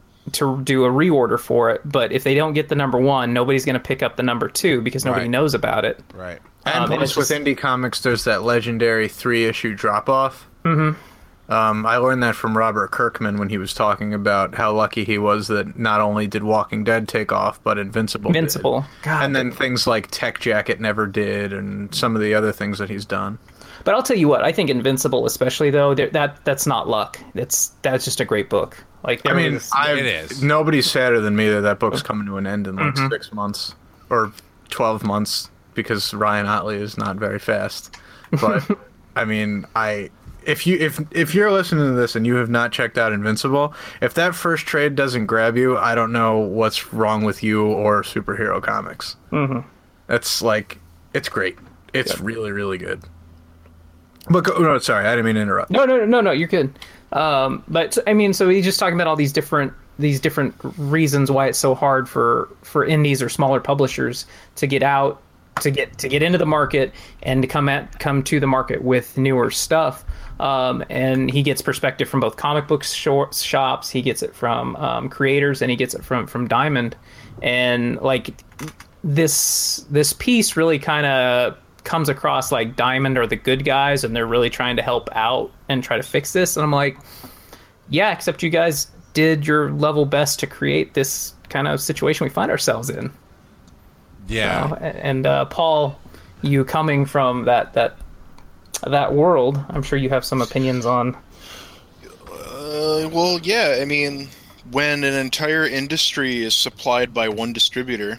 to do a reorder for it. But if they don't get the number one, nobody's going to pick up the number two because nobody Right. knows about it. Right. And Um, and plus, it's with just- indie comics, there's that legendary three-issue drop-off. Mm-hmm. Um, I learned that from Robert Kirkman when he was talking about how lucky he was that not only did Walking Dead take off, but Invincible did. Invincible. God. And then things like Tech Jacket never did, and some of the other things that he's done. But I'll tell you what, I think Invincible, especially though, there- that that's not luck. That's that's just a great book. Like there I mean, was- I've, It is. nobody's sadder than me that that book's coming to an end in like six months or twelve months because Ryan Otley is not very fast. But I mean, I if you if if you're listening to this and you have not checked out Invincible, if that first trade doesn't grab you, I don't know what's wrong with you or superhero comics. Mm-hmm. That's like it's great. It's really really good. But go, no, sorry, I didn't mean to interrupt. No, no, no, no, no. You're good. Um, but I mean, so he's just talking about all these different these different reasons why it's so hard for for indies or smaller publishers to get out, to get to get into the market and to come at come to the market with newer stuff. Um, and he gets perspective from both comic book short shops. He gets it from um, creators, and he gets it from from Diamond. And like this this piece really kind of comes across like Diamond are the good guys and they're really trying to help out and try to fix this. And I'm like, yeah, except you guys did your level best to create this kind of situation we find ourselves in. Yeah. Uh, and uh, Paul, you coming from that that that world, I'm sure you have some opinions on. Uh, well, yeah. I mean, when an entire industry is supplied by one distributor,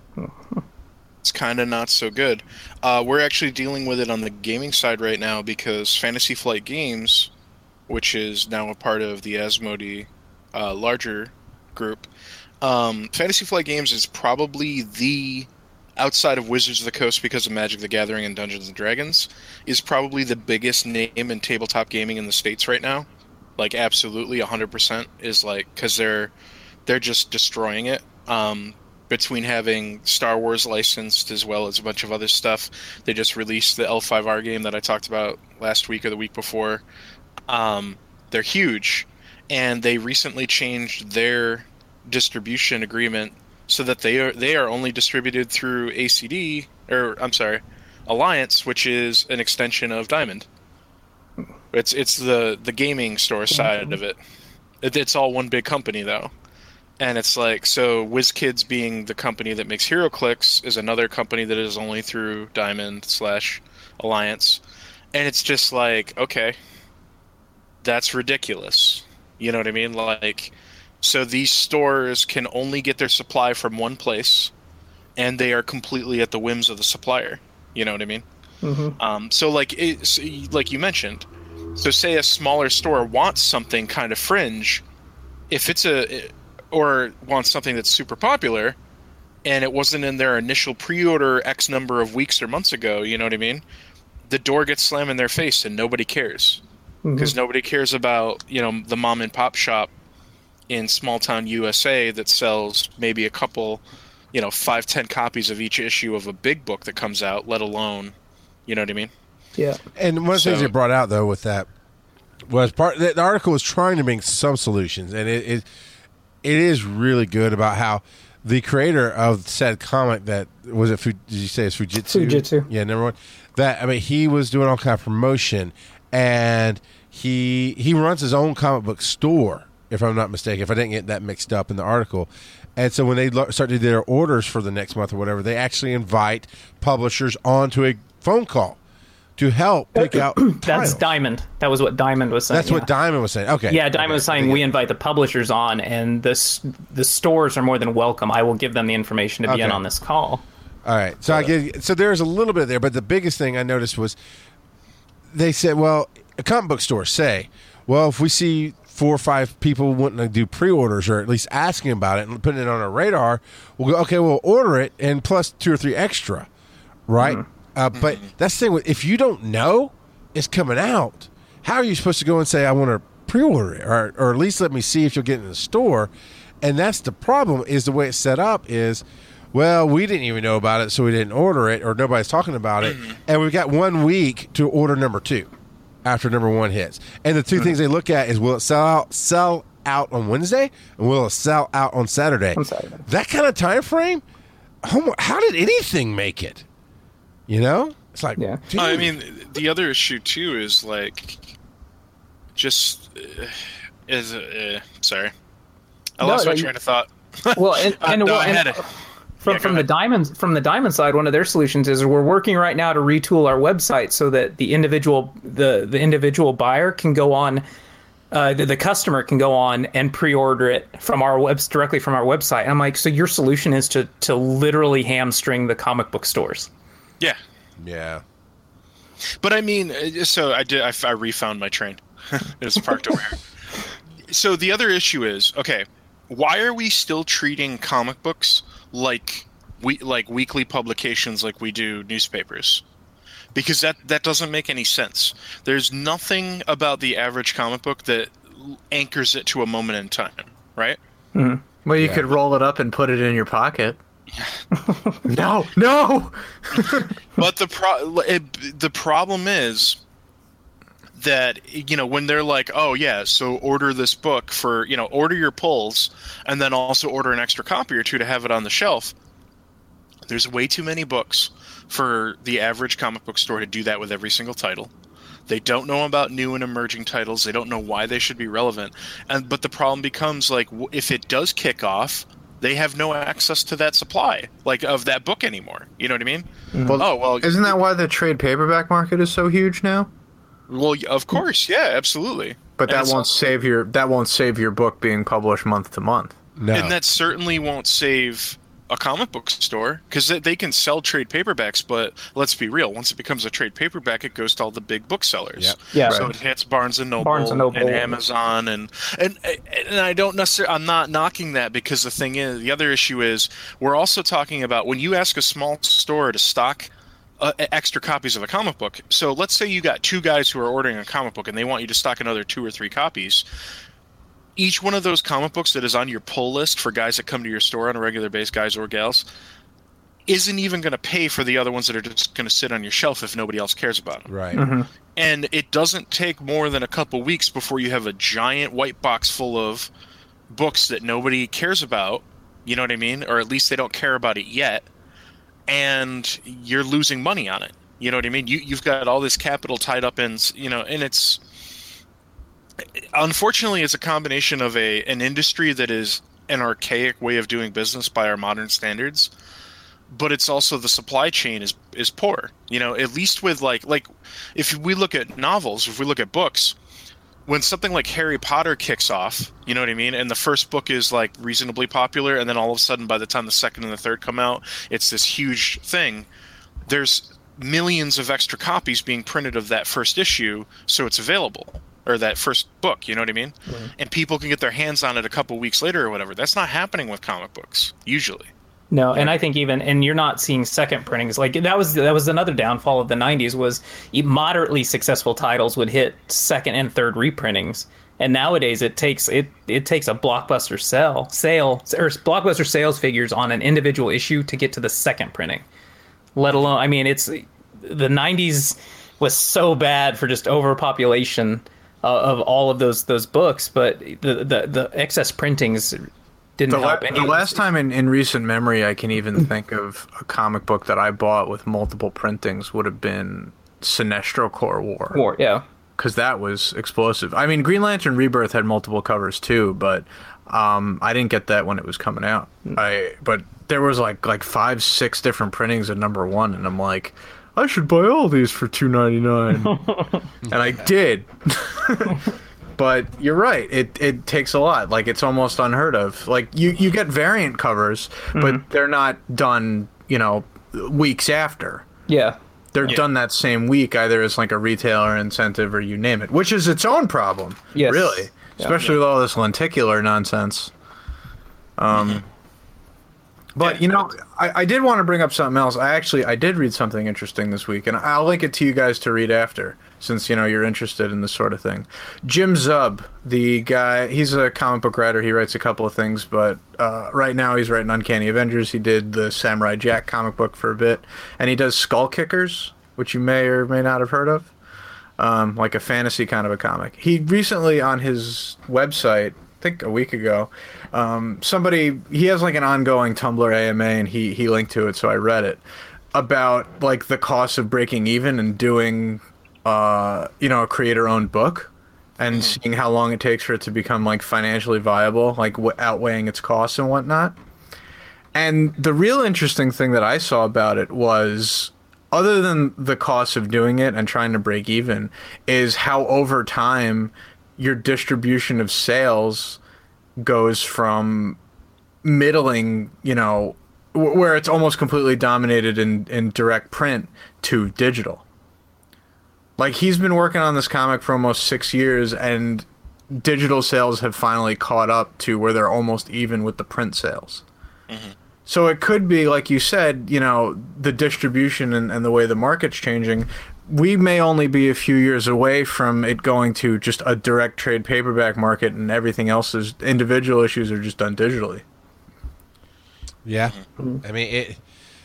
it's kind of not so good. Uh, we're actually dealing with it on the gaming side right now because Fantasy Flight Games, which is now a part of the Asmodee uh, larger group, um, Fantasy Flight Games is probably the, outside of Wizards of the Coast because of Magic the Gathering and Dungeons and Dragons, is probably the biggest name in tabletop gaming in the States right now. Like, absolutely, one hundred percent is like, because they're, they're just destroying it. Um, between having Star Wars licensed as well as a bunch of other stuff. They just released the L five R game that I talked about last week or the week before. Um, they're huge, and they recently changed their distribution agreement so that they are they are only distributed through A C D, or I'm sorry, Alliance, which is an extension of Diamond. It's it's the, the gaming store side of it. it. It's all one big company, though. And it's like, so WizKids being the company that makes HeroClix is another company that is only through Diamond slash Alliance. And it's just like, okay, that's ridiculous. You know what I mean? Like, so these stores can only get their supply from one place, and they are completely at the whims of the supplier. You know what I mean? Mm-hmm. Um, so like it, like you mentioned, so say a smaller store wants something kind of fringe, if it's a or wants something that's super popular, and it wasn't in their initial pre-order X number of weeks or months ago. You know what I mean? The door gets slammed in their face, and nobody cares because mm-hmm. nobody cares about you know the mom and pop shop in small town U S A that sells maybe a couple, you know, five ten copies of each issue of a big book that comes out, let alone. You know what I mean? Yeah. And one of the So- things they brought out though with that was part the, the article was trying to bring some solutions, and it, it it is really good about how the creator of said comic that was it. Fu- Did you say it's Fujitsu? Fujitsu. Yeah, number one. That I mean, he was doing all kind of promotion, and he he runs his own comic book store. If I'm not mistaken, if I didn't get that mixed up in the article. And so when they lo- start to do their orders for the next month or whatever, they actually invite publishers onto a phone call to help pick out That's titles. Diamond. That was what Diamond was saying. That's what yeah. Diamond was saying. Okay. Yeah, Diamond Okay. was saying we invite the publishers on, and the s- the stores are more than welcome. I will give them the information to be Okay. in on this call. All right. So I get, so there's a little bit there, but the biggest thing I noticed was they said, well, a comic book store say, well, if we see four or five people wanting to do pre-orders or at least asking about it and putting it on our radar, we'll go, okay, we'll order it and plus two or three extra, right? Mm-hmm. Uh, but that's the thing with if you don't know it's coming out, how are you supposed to go and say I want to pre-order it or or at least let me see if you'll get it in the store? And that's the problem is the way it's set up is, well, we didn't even know about it, so we didn't order it, or nobody's talking about it, and we've got one week to order number two after number one hits. And the two things they look at is will it sell out sell out on Wednesday and will it sell out on Saturday? On Saturday. That kind of time frame, how, mu- how did anything make it? You know? It's like, Yeah. dude. I mean, the other issue too is like, just uh, is uh, sorry, I No, lost my no, you- train of thought. Well, and, Uh, and, no, well, I and had it. from Yeah, go from the ahead. diamond from the diamond side, one of their solutions is we're working right now to retool our website so that the individual the the individual buyer can go on. Uh, the, the customer can go on and pre-order it from our webs directly from our website. And I'm like, so your solution is to to literally hamstring the comic book stores. Yeah, Yeah. but I mean, uh, so I did. I, f- I refound my train. It was parked over here. So the other issue is, okay, why are we still treating comic books like we like weekly publications like we do newspapers? Because that that doesn't make any sense. There's nothing about the average comic book that anchors it to a moment in time, right? Well, you could roll it up and put it in your pocket. no, no. But the pro- it, the problem is that, you know, when they're like, oh yeah, so order this book for, you know, order your pulls and then also order an extra copy or two to have it on the shelf. There's way too many books for the average comic book store to do that with every single title. They don't know about new and emerging titles. They don't know why they should be relevant. And but the problem becomes, like, w- if it does kick off, they have no access to that supply, like, of that book anymore. You know what I mean? Well, oh well, Isn't that why the trade paperback market is so huge now? well, of course, yeah, absolutely. But And that it's won't also- save your that won't save your book being published month to month. No. And that certainly won't save a comic book store, because they, they can sell trade paperbacks, but let's be real, once it becomes a trade paperback, it goes to all the big booksellers. Yep. Yeah. So it hits Barnes and Noble, Barnes and Noble. and Amazon, and and and I don't necessarily. I'm not knocking that, because the thing is, the other issue is we're also talking about when you ask a small store to stock uh, extra copies of a comic book. So let's say you got two guys who are ordering a comic book, and they want you to stock another two or three copies. Each one of those comic books that is on your pull list for guys that come to your store on a regular basis, guys or gals, isn't even going to pay for the other ones that are just going to sit on your shelf if nobody else cares about them. Right. And it doesn't take more than a couple weeks before you have a giant white box full of books that nobody cares about, you know what I mean? Or at least they don't care about it yet, and you're losing money on it. You know what I mean? You, you've got all this capital tied up in, you know, and it's, unfortunately, it's a combination of a an industry that is an archaic way of doing business by our modern standards, but it's also the supply chain is is poor. You know, at least with like like if we look at novels, if we look at books, when something like Harry Potter kicks off, you know what I mean? And the first book is like reasonably popular, and then all of a sudden, by the time the second and the third come out, it's this huge thing. There's millions of extra copies being printed of that first issue, so it's available, or that first book, you know what I mean? Mm-hmm. And people can get their hands on it a couple weeks later or whatever. That's not happening with comic books, usually. No, and I think even, and you're not seeing second printings. Like that was that was another downfall of the nineties, was moderately successful titles would hit second and third reprintings. And nowadays it takes it it takes a blockbuster sell sale or blockbuster sales figures on an individual issue to get to the second printing. Let alone, I mean, it's the nineties was so bad for just overpopulation uh, of all of those those books, but the the, the excess printings didn't the, help la- any. The last time in, in recent memory I can even think of a comic book that I bought with multiple printings would have been Sinestro Corps War. War, yeah. Because that was explosive. I mean, Green Lantern Rebirth had multiple covers too, but um, I didn't get that when it was coming out. I but there was like like five, six different printings of number one, and I'm like, I should buy all these for two ninety-nine, and I did. But you're right. It it takes a lot. Like, it's almost unheard of. Like, you, you get variant covers, mm-hmm. but they're not done, you know, weeks after. Yeah. They're yeah. done that same week, either as like a retailer incentive or you name it, which is its own problem. Yes. Really. Yeah. Especially Yeah. with all this lenticular nonsense. Um, mm-hmm. But, you know, I, I did want to bring up something else. I actually, I did read something interesting this week, and I'll link it to you guys to read after, since, you know, you're interested in this sort of thing. Jim Zub, the guy, he's a comic book writer. He writes a couple of things, but uh, right now he's writing Uncanny Avengers. He did the Samurai Jack comic book for a bit, and he does Skull Kickers, which you may or may not have heard of, um, like a fantasy kind of a comic. He recently, on his website, I think a week ago, um, somebody, he has like an ongoing Tumblr A M A, and he, he linked to it, so I read it, about like the cost of breaking even and doing, uh, you know, a creator-owned book, and mm-hmm. seeing how long it takes for it to become like financially viable, like w- outweighing its costs and whatnot. And the real interesting thing that I saw about it was, other than the cost of doing it and trying to break even, is how over time your distribution of sales goes from middling, you know, w- where it's almost completely dominated in, in direct print, to digital. Like, he's been working on this comic for almost six years, and digital sales have finally caught up to where they're almost even with the print sales. Mm-hmm. So it could be, like you said, you know, the distribution and, and the way the market's changing, we may only be a few years away from it going to just a direct trade paperback market, and everything else is, individual issues are just done digitally. Yeah. I mean, it.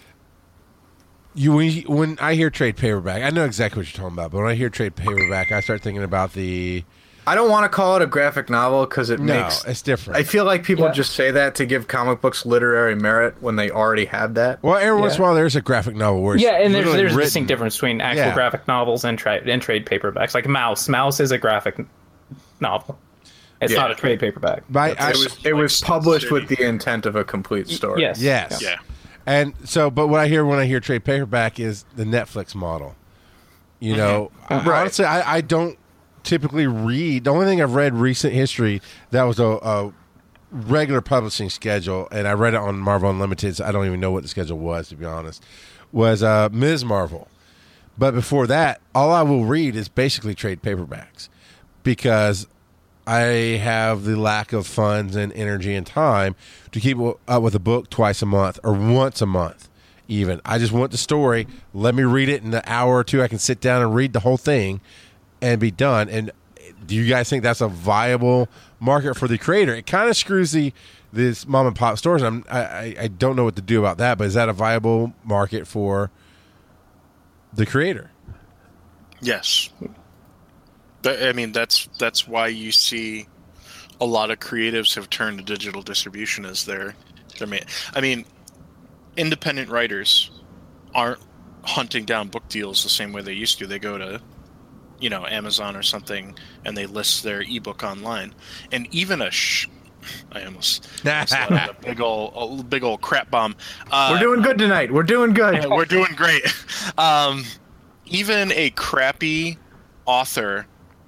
You when, you, when I hear trade paperback, I know exactly what you're talking about, but when I hear trade paperback, I start thinking about the... I don't want to call it a graphic novel because it no, makes... it's different. I feel like people Yeah. just say that to give comic books literary merit when they already have that. Well, every once Yeah. in a while, there's a graphic novel where it's Yeah, and there's literally there's a written. distinct difference between actual Yeah. graphic novels and, tra- and trade paperbacks. Like Mouse. Mouse is a graphic novel. It's Yeah. not a trade paperback. But I- It was it was published with the intent of a complete story. Yes. Yes. Yeah. And so, but what I hear when I hear trade paperback is the Netflix model. You know, I- Right. honestly, I, I don't typically read. The only thing I've read recent history that was a, a regular publishing schedule, and I read it on Marvel Unlimited, so I don't even know what the schedule was, to be honest, was uh, Miz Marvel. But before that, all I will read is basically trade paperbacks, because I have the lack of funds and energy and time to keep up with a book twice a month or once a month even. I just want the story. Let me read it in an hour or two. I can sit down and read the whole thing and be done. And do you guys think that's a viable market for the creator? It kind of screws the this mom and pop stores. I'm, I, I I don't know what to do about that, but is that a viable market for the creator? Yes. That- I mean, that's that's why you see a lot of creatives have turned to digital distribution as their their main. I mean, independent writers aren't hunting down book deals the same way they used to. They go to, you know, Amazon or something, and they list their ebook online. And even a sh- I almost, almost let out a big old a big old crap bomb. Uh, We're doing good tonight. We're doing good. Yeah, we're doing great. Um, even a crappy author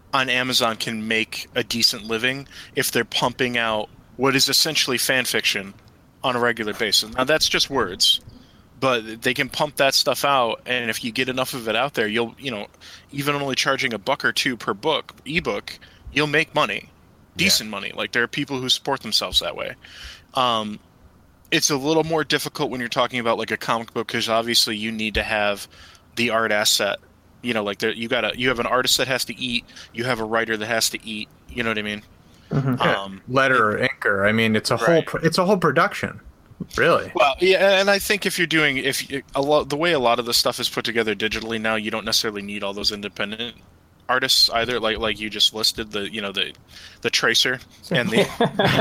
on Amazon can make a decent living if they're pumping out what is essentially fan fiction on a regular basis. Now that's just words, but they can pump that stuff out, and if you get enough of it out there, you'll, you know, even only charging a buck or two per book, ebook, you'll make money, decent yeah. money. Like there are people who support themselves that way. Um, it's a little more difficult when you're talking about like a comic book, because obviously you need to have the art asset. You know, like there, you got you have an artist that has to eat, you have a writer that has to eat. You know what I mean? Mm-hmm. Um, Letter or inker. I mean, it's a right. whole it's a whole production. Really? Well, yeah, and I think if you're doing if you, a lot the way a lot of the stuff is put together digitally now, you don't necessarily need all those independent artists either. Like like you just listed the you know the the tracer and the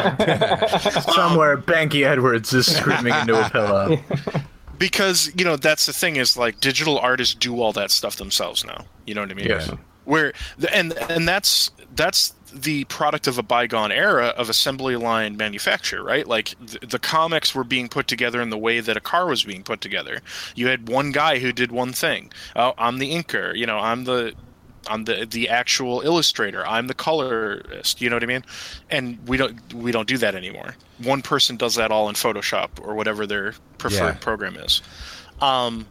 somewhere Banky Edwards is screaming into a pillow. Because, you know, that's the thing is, like, digital artists do all that stuff themselves now. You know what I mean? Yes. Where, and and that's that's the product of a bygone era of assembly line manufacture, right? Like, the, the comics were being put together in the way that a car was being put together. You had one guy who did one thing. Oh, I'm the inker. You know, I'm the... I'm the the actual illustrator. I'm the colorist. You know what I mean? And we don't we don't do that anymore. One person does that all in Photoshop or whatever their preferred Yeah. program is. Um,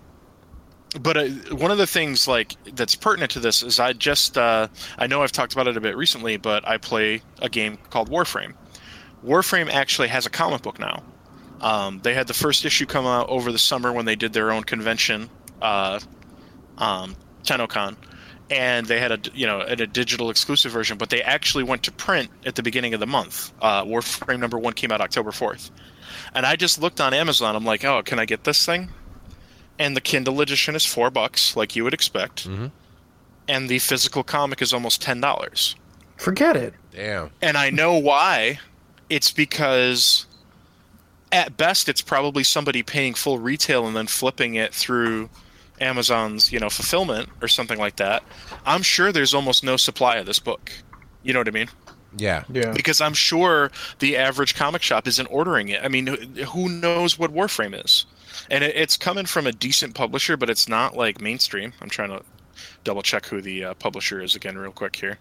but uh, one of the things like that's pertinent to this is I just uh, I know I've talked about it a bit recently, but I play a game called Warframe. Warframe actually has a comic book now. Um, they had the first issue come out over the summer when they did their own convention, uh, um, TennoCon. And they had a you know a digital exclusive version, but they actually went to print at the beginning of the month. Uh, Warframe number one came out October fourth, and I just looked on Amazon. I'm like, oh, can I get this thing? And the Kindle edition is four bucks, like you would expect, Mm-hmm. and the physical comic is almost ten dollars. Forget it. Damn. And I know why. It's because at best it's probably somebody paying full retail and then flipping it through Amazon's, you know, fulfillment or something like that. I'm sure there's almost no supply of this book. You know what I mean? Yeah. Yeah. Because I'm sure the average comic shop isn't ordering it. I mean, who knows what Warframe is? And it, it's coming from a decent publisher, but it's not like mainstream. I'm trying to double check who the uh, publisher is again real quick here.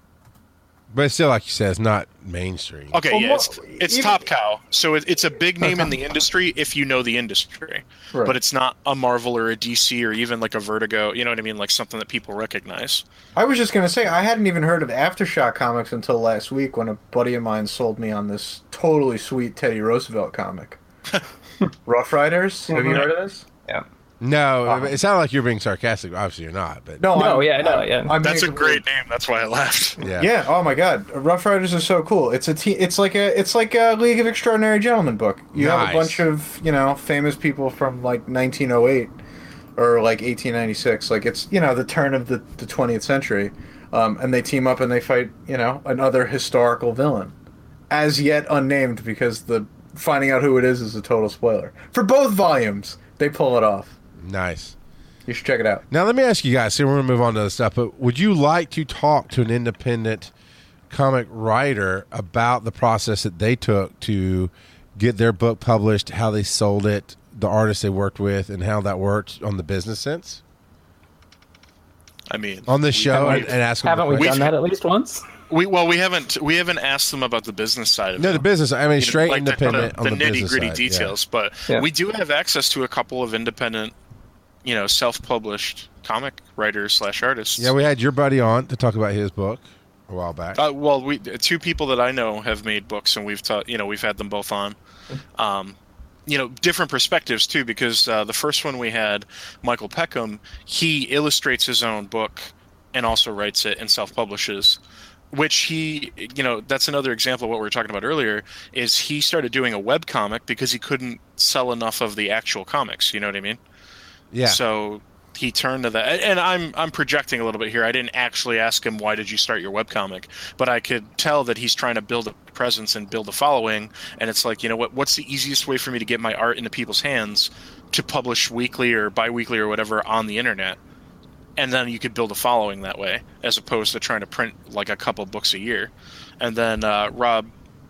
But it's still, like you said, it's not mainstream. Okay, Well, yeah, more- it's, it's even- Top Cow, so it, it's a big name in the industry if you know the industry, Right. but it's not a Marvel or a D C or even like a Vertigo. You know what I mean? Like something that people recognize. I was just gonna say I hadn't even heard of Aftershock Comics until last week when a buddy of mine sold me on this totally sweet Teddy Roosevelt comic. Rough Riders. Have you heard of this? Yeah. No, Uh-huh. it sounded like you're being sarcastic. Obviously, you're not. But No, No, I'm- yeah, no, I'm- yeah. I'm That's a being- great name. That's why I laughed. yeah, Yeah. Oh my God, Rough Riders is so cool. It's a te- It's like a. It's like a League of Extraordinary Gentlemen book. You have Nice. a bunch of you know famous people from like nineteen oh eight or like eighteen ninety-six. Like it's you know the turn of the the twentieth century, um, and they team up and they fight you know another historical villain, as yet unnamed because the finding out who it is is a total spoiler for both volumes. They pull it off. nice. You should check it out. Now, let me ask you guys. See, we're going to move on to other stuff, but would you like to talk to an independent comic writer about the process that they took to get their book published, how they sold it, the artists they worked with, and how that worked on the business sense? I mean, On this show, we- and, and ask them Haven't we questions? done that at least once? we well we haven't we haven't asked them about the business side of it. No, the business. I mean, You know, straight like the- independent the, on the, the nitty business gritty side, details, but Yeah. we do have access to a couple of independent, you know, self-published comic writers slash artists. Yeah. yeah, we had your buddy on to talk about his book a while back. Uh, well, we two people that I know have made books, and we've taught. You know, we've had them both on. Um, you know, different perspectives too, because uh, the first one we had, Michael Peckham, he illustrates his own book and also writes it and self-publishes. Which he, you know, that's another example of what we were talking about earlier. Is he started doing a web comic because he couldn't sell enough of the actual comics. You know what I mean? yeah. So he turned to that, and I'm I'm projecting a little bit here. I didn't actually ask him why did you start your webcomic, but I could tell that he's trying to build a presence and build a following. And it's like, you know what? What's the easiest way for me to get my art into people's hands to publish weekly or biweekly or whatever on the internet? And then you could build a following that way, as opposed to trying to print like a couple books a year. And then uh, Rob,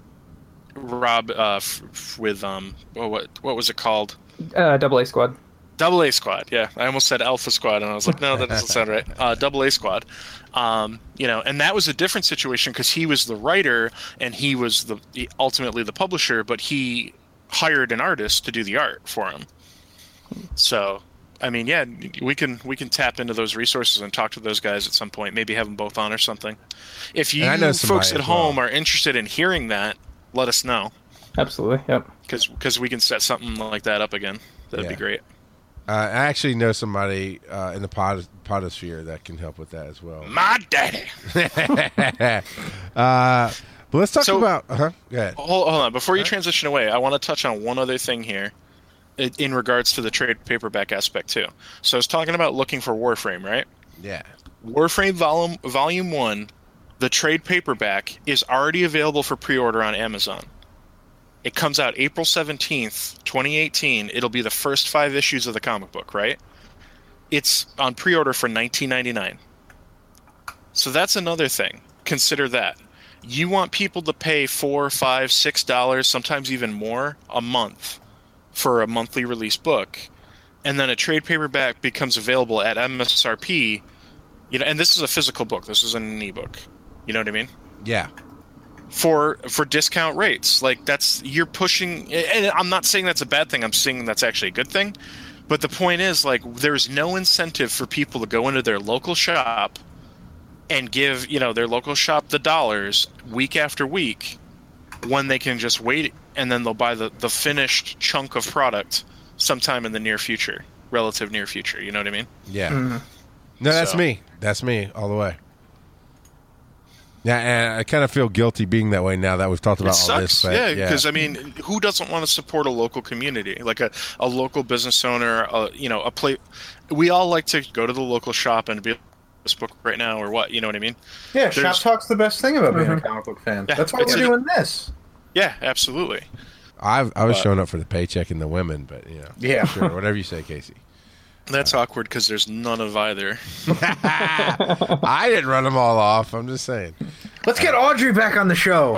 Rob uh, f- f- with um, well, what what was it called? Uh, Double A Squad. Double A Squad, yeah. I almost said Alpha Squad, and I was like, no, that doesn't sound right. Uh, Double A Squad. Um, you know, and that was a different situation because he was the writer and he was the ultimately the publisher, but he hired an artist to do the art for him. So, I mean, yeah, we can we can tap into those resources and talk to those guys at some point. Maybe have them both on or something. If you folks at home well. are interested in hearing that, let us know. Absolutely, yep. Because we can set something like that up again. That'd yeah. be great. Uh, I actually know somebody uh, in the pod, podosphere that can help with that as well. My daddy. uh, but let's talk so, about. Uh-huh, go ahead. Hold, hold on. Before you transition away, I want to touch on one other thing here in, in regards to the trade paperback aspect, too. So I was talking about looking for Warframe, right? Yeah. Warframe Volume, Volume one, the trade paperback, is already available for pre-order on Amazon. It comes out April seventeenth, twenty eighteen. It'll be the first five issues of the comic book, right? It's on pre-order for nineteen ninety-nine. So that's another thing. Consider that. You want people to pay four, five, six dollars, sometimes even more a month for a monthly release book, and then a trade paperback becomes available at M S R P. You know, and this is a physical book. This isn't an ebook. You know what I mean? Yeah. For for discount rates, like that's you're pushing. And I'm not saying that's a bad thing. I'm saying that's actually a good thing. But the point is, like, there's no incentive for people to go into their local shop and give, you know, their local shop the dollars week after week when they can just wait and then they'll buy the, the finished chunk of product sometime in the near future, relative near future. You know what I mean? Yeah. Mm-hmm. No, that's So. me. That's me all the way. Yeah, and I kind of feel guilty being that way now that we've talked about It all this. sucks, But, yeah, yeah, because I mean, who doesn't want to support a local community, like a, a local business owner, a, you know, a play. We all like to go to the local shop and be this book right now, or what? You know what I mean? Yeah, There's- Shop Talk's the best thing about being Mhm. a comic book fan. Yeah, That's why it's we're a- doing this. Yeah, absolutely. I've, I was showing up for the paycheck and the women, but you know, Yeah. sure, whatever you say, Casey. That's awkward because there's none of either. I didn't run them all off. I'm just saying. Let's get Audrey back on the show.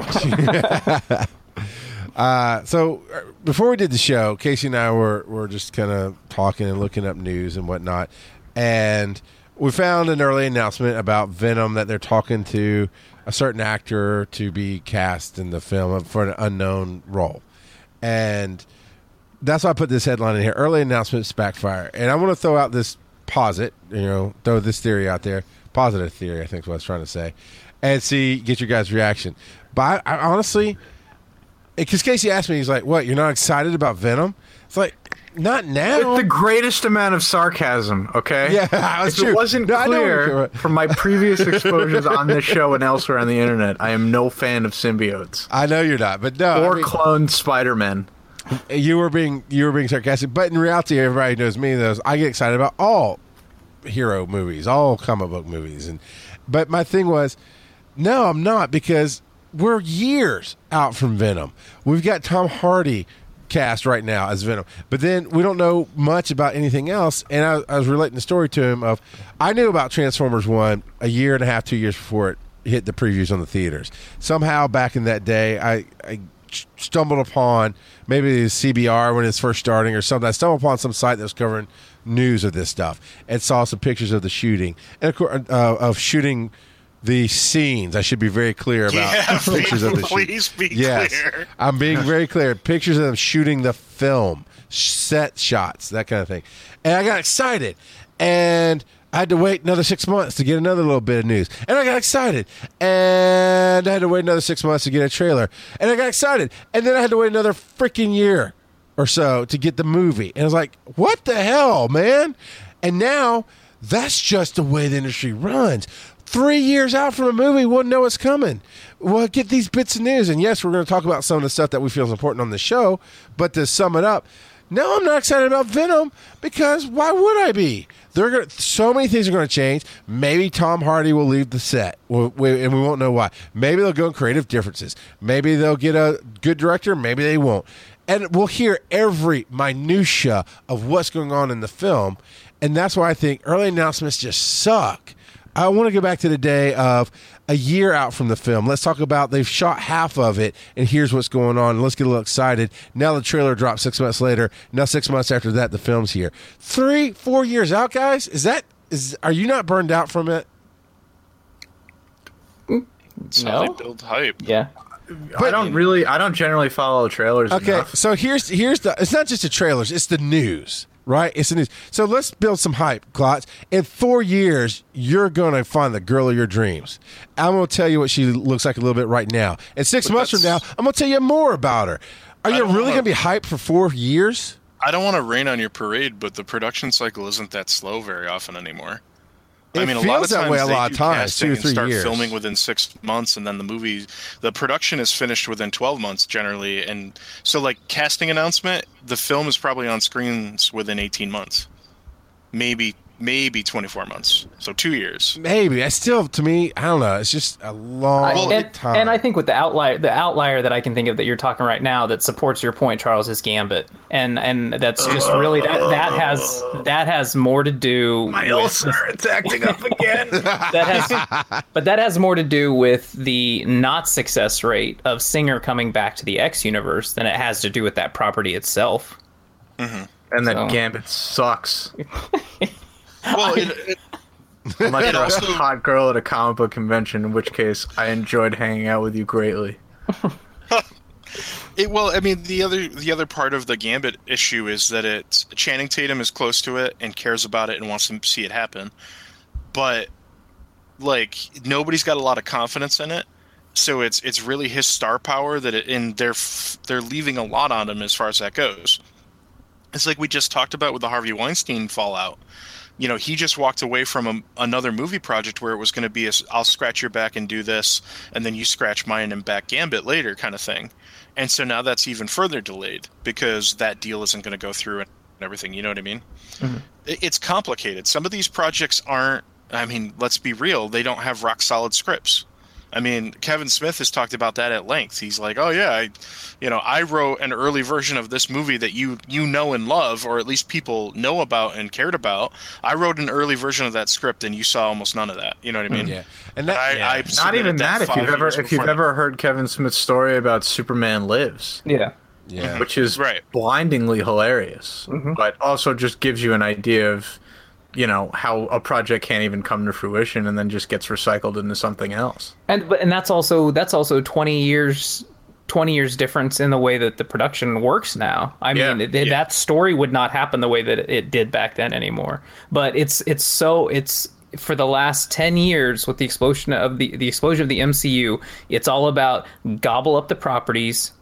Uh, so uh, before we did the show, Casey and I were, were just kind of talking and looking up news and whatnot. And we found an early announcement about Venom that they're talking to a certain actor to be cast in the film for an unknown role. And that's why I put this headline in here. Early announcements backfire. And I want to throw out this posit, you know, throw this theory out there. Positive theory, I think is what I was trying to say. And see, get your guys' reaction. But I, I honestly... Because Casey asked me, he's like, what, you're not excited about Venom? It's like, not now. With the greatest amount of sarcasm, okay? Yeah, that's if true. it wasn't No, I know what you're clear talking from my previous exposures on this show and elsewhere on the internet, I am no fan of symbiotes. I know you're not, but no. Or I mean, cloned Spider-Man. you were being you were being sarcastic, but in reality, everybody knows me. Those I get excited about all hero movies, all comic book movies, and but my thing was, no, I'm not, because we're years out from Venom. We've got Tom Hardy cast right now as Venom, but then we don't know much about anything else. And I, I was relating the story to him of I knew about Transformers one a year and a half, two years before it hit the previews on the theaters. Somehow back in that day, I. I stumbled upon maybe C B R when it's first starting or something. I stumbled upon some site that was covering news of this stuff and saw some pictures of the shooting and of course uh, of shooting the scenes. I should be very clear about Yeah, pictures of the shoot. please be yes, clear. I'm being very clear. Pictures of them shooting the film, set shots, that kind of thing. And I got excited, and I had to wait another six months to get another little bit of news. And I got excited. And I had to wait another six months to get a trailer. And I got excited. And then I had to wait another freaking year or so to get the movie. And I was like, what the hell, man? And now that's just the way the industry runs. Three years out from a movie, we'll know it's coming. We'll get these bits of news. And yes, we're going to talk about some of the stuff that we feel is important on the show. But to sum it up, no, I'm not excited about Venom, because why would I be? They're gonna, so many things are going to change. Maybe Tom Hardy will leave the set, we, we, and we won't know why. Maybe they'll go in creative differences. Maybe they'll get a good director. Maybe they won't. And we'll hear every minutia of what's going on in the film. And that's why I think early announcements just suck. I want to go back to the day of a year out from the film. Let's talk about they've shot half of it, and here's what's going on. Let's get a little excited. Now the trailer drops six months later. Now six months after that, the film's here. Three, four years out, guys. Is that is? Are you not burned out from it? It's how No? they build hype. Yeah. I don't really. I don't generally follow trailers. Okay, enough. so here's here's the. It's not just the trailers. It's the news. Right? It's the news. So let's build some hype, Klotz. In four years, you're going to find the girl of your dreams. I'm going to tell you what she looks like a little bit right now. And six But months from now, that's- I'm going to tell you more about her. Are I you don't really wanna- going to be hyped for four years? I don't want to rain on your parade, but the production cycle isn't that slow very often anymore. I It mean, a feels lot of that times way a they lot do of times, casting two or and three start years. filming within six months, and then the movie, the production is finished within twelve months generally. And so, like casting announcement, the film is probably on screens within eighteen months, maybe maybe twenty-four months. So two years. Maybe. I still, to me, I don't know. It's just a long I- and, time. and I think with the outlier, the outlier that I can think of that you're talking right now that supports your point, Charles, is Gambit, and and that's just really that that has that has more to do. My with, ulcer, it's acting up again. that has, but that has more to do with the not success rate of Singer coming back to the X universe than it has to do with that property itself. And that So- Gambit sucks. Well, it, it, Unless It you're also- a hot girl at a comic book convention, in which case I enjoyed hanging out with you greatly. It, well, I mean, the other the other part of the Gambit issue is that it's Channing Tatum is close to it and cares about it and wants to see it happen, but like nobody's got a lot of confidence in it. So it's it's really his star power that it, and they're f- they're leaving a lot on him as far as that goes. It's like we just talked about with the Harvey Weinstein fallout. You know, he just walked away from a, another movie project where it was going to be a, I'll scratch your back and do this, and then you scratch mine and back Gambit later kind of thing. And so now that's even further delayed because that deal isn't going to go through and everything. You know what I mean? Mm-hmm. It, it's complicated. Some of these projects aren't, I mean, let's be real, they don't have rock solid scripts. I mean, Kevin Smith has talked about that at length. He's like, "Oh yeah, I, you know, I wrote an early version of this movie that you you know and love, or at least people know about and cared about. I wrote an early version of that script, and you saw almost none of that. You know what I mean? Yeah. And that- I, yeah. I Not submitted even that. If five you've ever years if you've before- ever heard Kevin Smith's story about Superman Lives, Yeah. yeah. which is Right. blindingly hilarious, but also just gives you an idea of, you know, how a project can't even come to fruition and then just gets recycled into something else. And but and that's also that's also twenty years twenty years difference in the way that the production works now. I Yeah. mean, it, that story would not happen the way that it did back then anymore. But it's it's so it's for the last ten years with the explosion of the the explosion of the M C U, it's all about gobble up the properties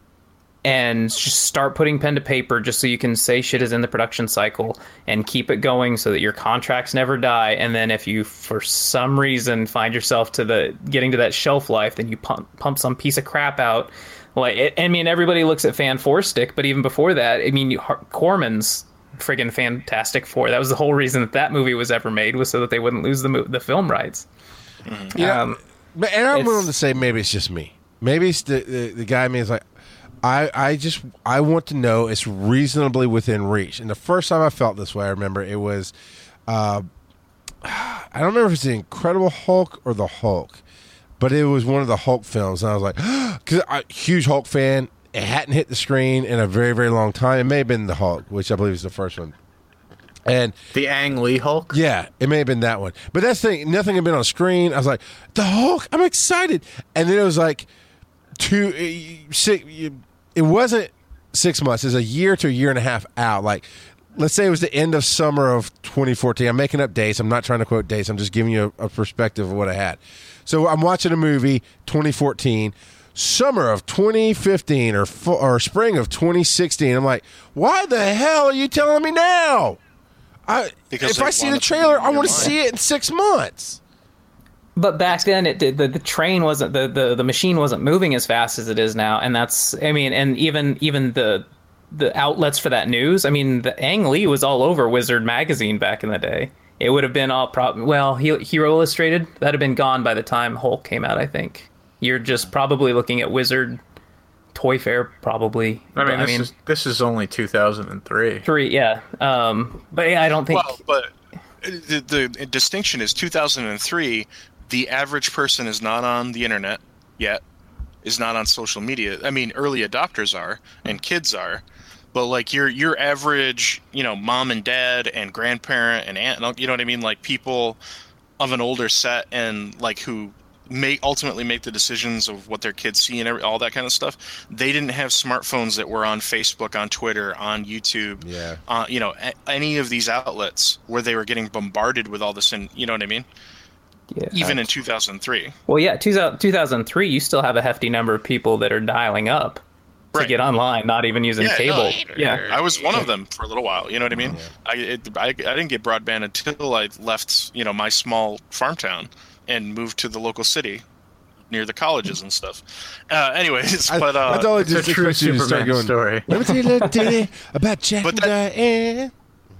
and just start putting pen to paper just so you can say shit is in the production cycle and keep it going so that your contracts never die. And then if you, for some reason, find yourself to the getting to that shelf life, then you pump, pump some piece of crap out. Like, it, I mean, everybody looks at Fan Four Stick, but even before that, I mean, you, Corman's friggin' Fantastic Four. That was the whole reason that that movie was ever made, was so that they wouldn't lose the mo- the film rights. Mm-hmm. Yeah. Um, But- and I'm it's- willing to say maybe it's just me. Maybe it's the, the, the guy in me is like, I, I just I want to know it's reasonably within reach. And the first time I felt this way, I remember it was, uh, I don't remember if it's the Incredible Hulk or the Hulk, but it was one of the Hulk films. And I was like, because I'm a huge Hulk fan. It hadn't hit the screen in a very, very long time. It may have been the Hulk, which I believe is the first one. And The Ang Lee Hulk. yeah, it may have been that one. But that's the thing, nothing had been on screen. I was like, the Hulk, I'm excited. And then it was like two, uh, six, it wasn't six months. It was a year to a year and a half out. Like, let's say it was the end of summer of twenty fourteen. I'm making up dates. I'm not trying to quote dates. I'm just giving you a, a perspective of what I had. So I'm watching a movie, twenty fourteen. Summer of twenty fifteen or fu- or spring of twenty sixteen. I'm like, why the hell are you telling me now? I, Because if they I see want the it to be trailer, in I your want to mind. see it in six months. But back then, it did the, the train wasn't the, the the machine wasn't moving as fast as it is now, and that's I mean, and even even the the outlets for that news. I mean, the Ang Lee was all over Wizard magazine back in the day. It would have been all prob well, He- Hero Illustrated that'd have been gone by the time Hulk came out. I think you're just probably looking at Wizard, Toy Fair, probably. I mean, this is this is only two thousand three. three, yeah. Um, but yeah, I don't think. Well, but the, the distinction is two thousand three. the average person is not on the internet yet, is not on social media. I mean, early adopters are, and kids are, but like your your average, you know, mom and dad and grandparent and aunt, you know what I mean, like people of an older set and like who make ultimately make the decisions of what their kids see and every, all that kind of stuff. They didn't have smartphones that were on Facebook, on Twitter, on YouTube, Yeah. uh, you know, a, any of these outlets where they were getting bombarded with all this, and you know what I mean. Yeah. Even in two thousand three. Well, yeah, two thousand three, you still have a hefty number of people that are dialing up to Right. get online, not even using Yeah, cable. no, yeah. I was one of them for a little while. You know what I mean? I, it, I I didn't get broadband until I left, you know, my small farm town and moved to the local city near the colleges and stuff. Uh, anyways, but uh, I totally It's a just true expect you to start Superman going, story. Let me tell you a little ditty about Jack But and that- Diane.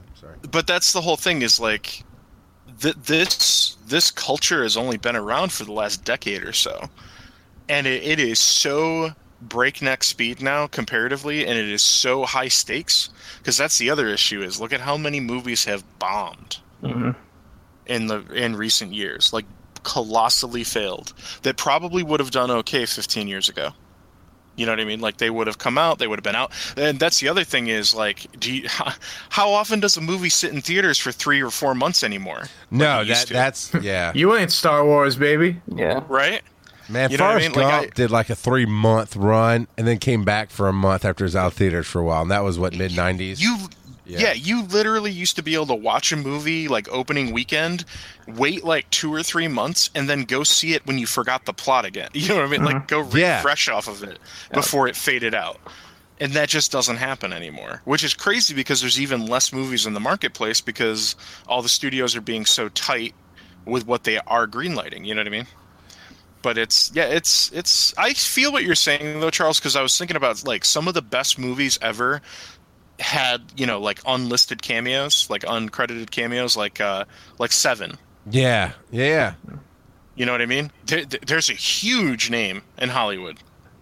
but that's the whole thing is like th- this this culture has only been around for the last decade or so, and it, it is so breakneck speed now comparatively, and it is so high stakes because that's the other issue is look at how many movies have bombed Mhm. in the in recent years, like colossally failed, that probably would have done okay fifteen years ago. You know what I mean? Like they would have come out, they would have been out. And that's the other thing is like, do you, how, how often does a movie sit in theaters for three or four months anymore? No, Like it used that to, that's yeah. You ain't Star Wars, baby. Yeah. right? Man, You know what I Forrest mean? Like, Gump I- did like a three month run and then came back for a month after it was out of theaters for a while, and that was what mid nineties. You, Yeah. yeah. you literally used to be able to watch a movie like opening weekend, wait like two or three months, and then go see it when you forgot the plot again. You know what I mean? Like go Yeah. refresh off of it before it faded out. And that just doesn't happen anymore, which is crazy because there's even less movies in the marketplace because all the studios are being so tight with what they are greenlighting. You know what I mean? But it's yeah, it's it's. I feel what you're saying though, Charles, because I was thinking about like some of the best movies ever had you know like unlisted cameos, like uncredited cameos, like uh like Seven. Yeah, yeah. You know what I mean? There, there's a huge name in Hollywood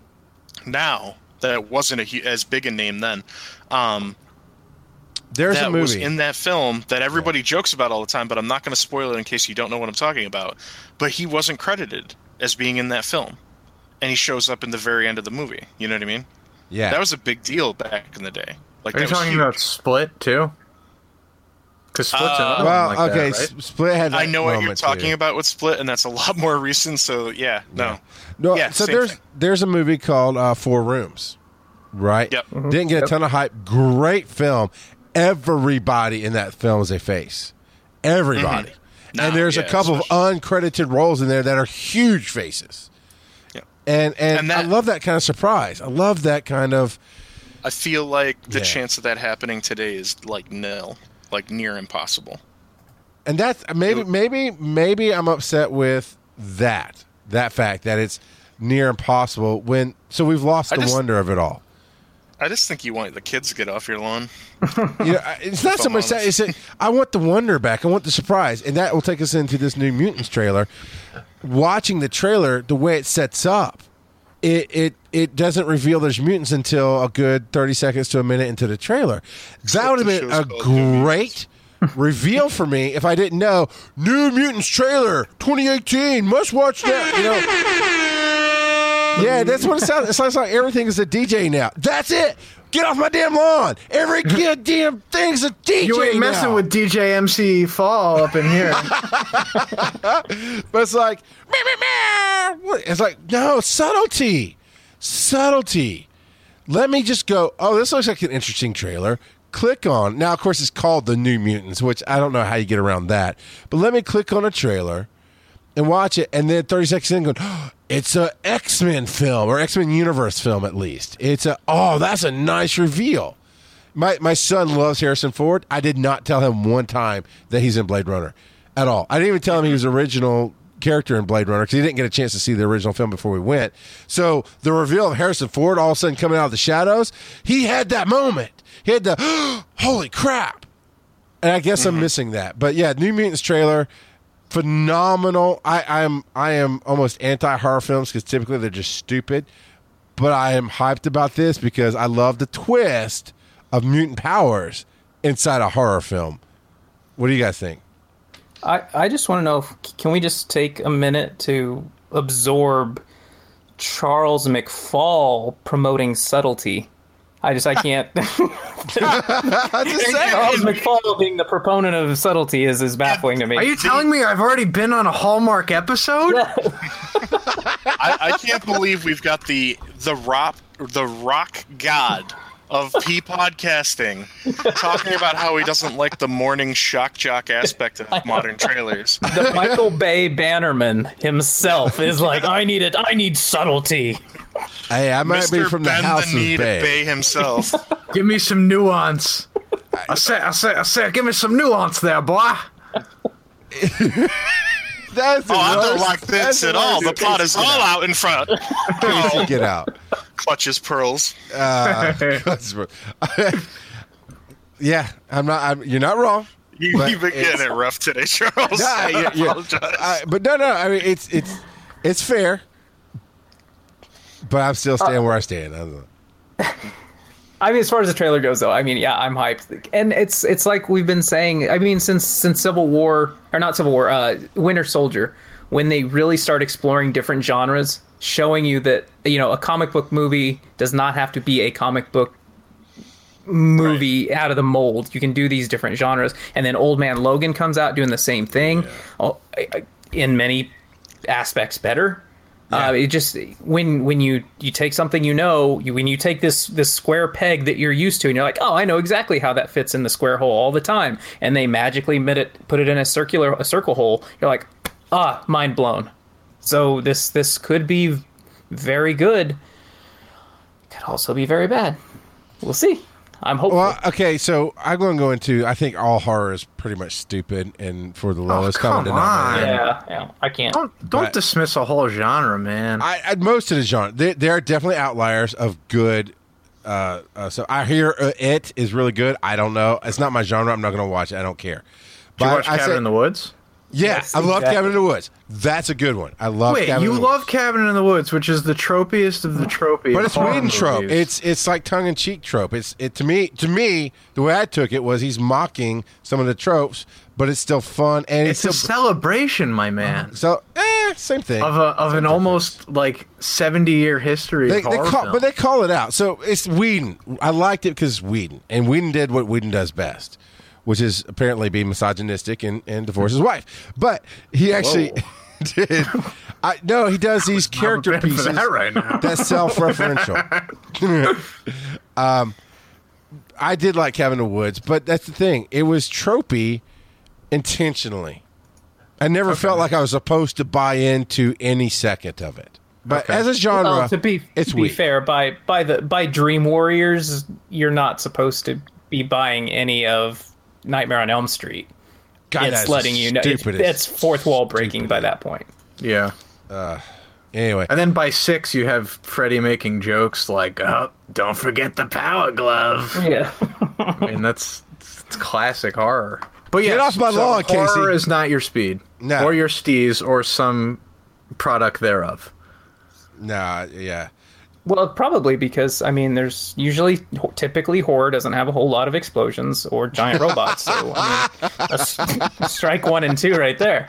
now that wasn't a, hu- as big a name then. Um, There's that a movie. was in that film that everybody jokes about all the time, but I'm not going to spoil it in case you don't know what I'm talking about. But he wasn't credited as being in that film, and he shows up in the very end of the movie. You know what I mean? yeah. That was a big deal back in the day. Like Are you that was talking huge. about Split too? Because Split's Uh, another well, one like okay, that, right? S- Split had that I know what you're moment, talking too. about with Split, and that's a lot more recent. So yeah, no, No, Yeah, so same there's thing. there's a movie called uh, Four Rooms, right? Yep. Mhm. Didn't get a ton of hype. Great film. Everybody in that film is a face. Everybody. Nah, and there's a yeah, couple of uncredited roles in there that are huge faces. Yep. And and, And that- I love that kind of surprise. I love that kind of I feel like the Yeah. chance of that happening today is like nil, like near impossible. and that's maybe maybe maybe I'm upset with that. That fact that it's near impossible when so we've lost I the just- wonder of it all. I just think you want the kids to get off your lawn. You know, I- it's not If so I'm much that. honest. It's that I want the wonder back. I want the surprise, and that will take us into this New Mutants trailer. Watching the trailer, the way it sets up, it it it doesn't reveal there's mutants until a good thirty seconds to a minute into the trailer. That would have the been show's a called New great reveal for me if I didn't know New Mutants trailer twenty eighteen. Must watch that. You know. Yeah, that's what it sounds. It sounds like everything is a D J now. That's it. Get off my damn lawn. Every goddamn thing's a D J You ain't messing now. with D J M C Fall up in here. But it's like, meh, meh, meh. It's like, no, subtlety. Subtlety. Let me just go, oh, this looks like an interesting trailer. Click on. Now, of course, it's called The New Mutants, which I don't know how you get around that. But let me click on a trailer and watch it. And then thirty seconds in, going, oh, it's a X-Men film or X-Men Universe film, at least. It's a, oh, that's a nice reveal. My my son loves Harrison Ford. I did not tell him one time that he's in Blade Runner at all. I didn't even tell him he was the original character in Blade Runner because he didn't get a chance to see the original film before we went. So the reveal of Harrison Ford all of a sudden coming out of the shadows, he had that moment. He had the, holy crap. And I guess I'm missing that. But yeah, New Mutants trailer, phenomenal. I, I am I am almost anti-horror films because typically they're just stupid. But I am hyped about this because I love the twist of mutant powers inside a horror film. What do you guys think? I, I just want to know, if, can we just take a minute to absorb Charles McFall promoting subtlety? I just, I can't. Just Charles saying. McFall being the proponent of subtlety is, is baffling to me. Are you telling me I've already been on a Hallmark episode? I, I can't believe we've got the the rock the rock god of P podcasting talking about how he doesn't like the morning shock jock aspect of modern trailers. The Michael Bay Bannerman himself is like, I need it. I need subtlety. Hey, I might Mister be from the Ben House the of Need Bay. Bay himself. Give me some nuance. I say, I say, I say, give me some nuance there, boy. That's the Oh, I don't worst- like that's this at all. The worst plot is all out in front. Casey, get out. Clutches pearls. Uh, yeah, I'm not. I'm, you're not wrong. You, But you've been it's- getting it rough today, Charles. Nah, I yeah, yeah. apologize. I- but no, no. I mean, it's it's it's fair. But I'm still staying where I stand. I don't know. I mean, as far as the trailer goes, though, I mean, yeah, I'm hyped, and it's it's like we've been saying. I mean, since since Civil War, or not Civil War, uh, Winter Soldier, when they really start exploring different genres, showing you that, you know, a comic book movie does not have to be a comic book movie out of the mold. You can do these different genres, and then Old Man Logan comes out doing the same thing, oh, I- I- in many aspects better. Uh, it just when when you, you take something, you know, you, when you take this this square peg that you're used to, and you're like, oh, I know exactly how that fits in the square hole all the time, and they magically made it, put it in a circular a circle hole. You're like, ah, mind blown. So this this could be very good. Could also be very bad. We'll see. I'm hopeful. Well, okay, so I'm going to go into. I think all horror is pretty much stupid, and for the lowest common come denominator. yeah, yeah, I can't. Don't don't But- dismiss a whole genre, man. I, I most of the genre. There, there are definitely outliers of good. Uh, uh, so I hear uh, it is really good. I don't know. It's not my genre. I'm not going to watch it. I don't care. Did you watch I Cabin say- in the Woods? Yeah, Yes, I love exactly. Cabin in the Woods. That's a good one. I love. Wait, Cabin you in the love Woods. Cabin in the Woods, which is the tropiest of the tropey. But it's horror Whedon trope. movies. It's it's like tongue in cheek trope. It's it to me to me the way I took it was he's mocking some of the tropes, but it's still fun and it's it's, a still celebration, my man, so eh, same thing. of a of an almost like seventy year history. They, of they horror call, film. but they call it out. So it's Whedon. I liked it because Whedon, and Whedon did what Whedon does best, which is apparently be misogynistic and, and divorce his wife. But he actually did. I no, he does these character bad for pieces that right now. that's self-referential. um, I did like Cabin in the Woods, but that's the thing. It was tropey intentionally. I never felt like I was supposed to buy into any second of it. But Okay. as a genre, Well, to be it's to be weak. fair, by by the by Dream Warriors, you're not supposed to be buying any of Nightmare on Elm Street. God, it's that's letting you know it's, stupidest. it's fourth wall breaking by that point. yeah. Anyway, And then by six, you have Freddy making jokes like, "Oh, don't forget the power glove." Yeah. I mean, that's it's classic horror. But Get yes, off my so lawn, horror Casey. is not your speed, No. or your steez, or some product thereof. nah, yeah. Well, probably because I mean, there's usually typically horror doesn't have a whole lot of explosions or giant robots. So I mean, that's strike one and two right there.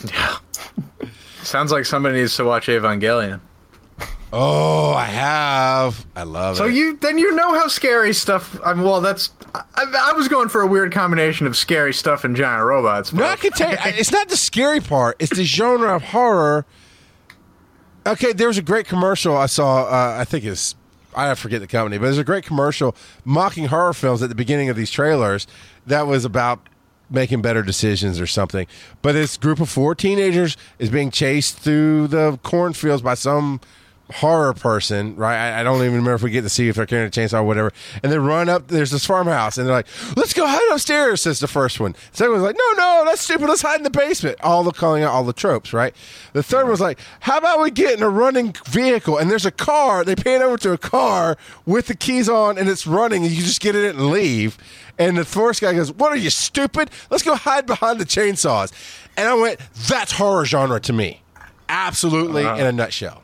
Sounds like somebody needs to watch Evangelion. Oh, I have. I love So it. you then you know how scary stuff. I mean, well, that's I, I was going for a weird combination of scary stuff and giant robots. But No, I can tell you, it's not the scary part. It's the genre of horror. Okay, there was a great commercial I saw. Uh, I think it's I forget the company, but there's a great commercial mocking horror films at the beginning of these trailers that was about making better decisions or something. But this group of four teenagers is being chased through the cornfields by some horror person, right? I, I don't even remember if we get to see if they're carrying a chainsaw or whatever. And they run up, there's this farmhouse, and they're like, let's go hide upstairs, says the first one. The second one's like, no, no, that's stupid, let's hide in the basement. All the calling out all the tropes, right? The third one's like, how about we get in a running vehicle, and there's a car, they pan over to a car with the keys on, and it's running, and you just get in it and leave. And the fourth guy goes, what are you, stupid? Let's go hide behind the chainsaws. And I went, that's horror genre to me. Absolutely, in a nutshell.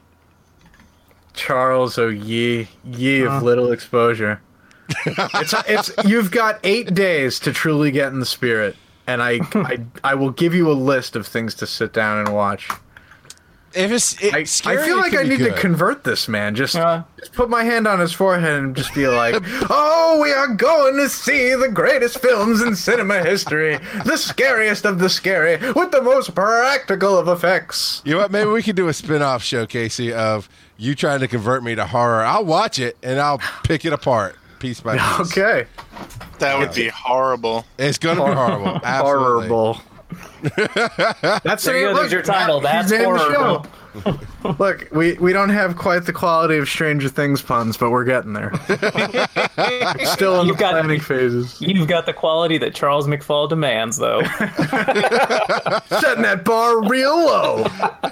Charles, oh ye, ye of little exposure. it's it's you've got eight days to truly get in the spirit, and I, I I will give you a list of things to sit down and watch. If it's, it's I, scary, I feel it like can I be need good. to convert this man. Just, Uh. just put my hand on his forehead and just be like, "Oh, we are going to see the greatest films in cinema history, the scariest of the scary, with the most practical of effects." You know what? Maybe we could do a spin-off show, Casey, of you trying to convert me to horror. I'll watch it and I'll pick it apart piece by piece. Okay, That would be horrible. It's going to be horrible. Absolutely. horrible. That's There you go, look, there's your title. that- he's That's named the horrible. show. Look, we, we don't have quite the quality of Stranger Things puns, but we're getting there. Still in You've the got- planning phases. You've got the quality that Charles McFall demands, though. Setting that bar real low.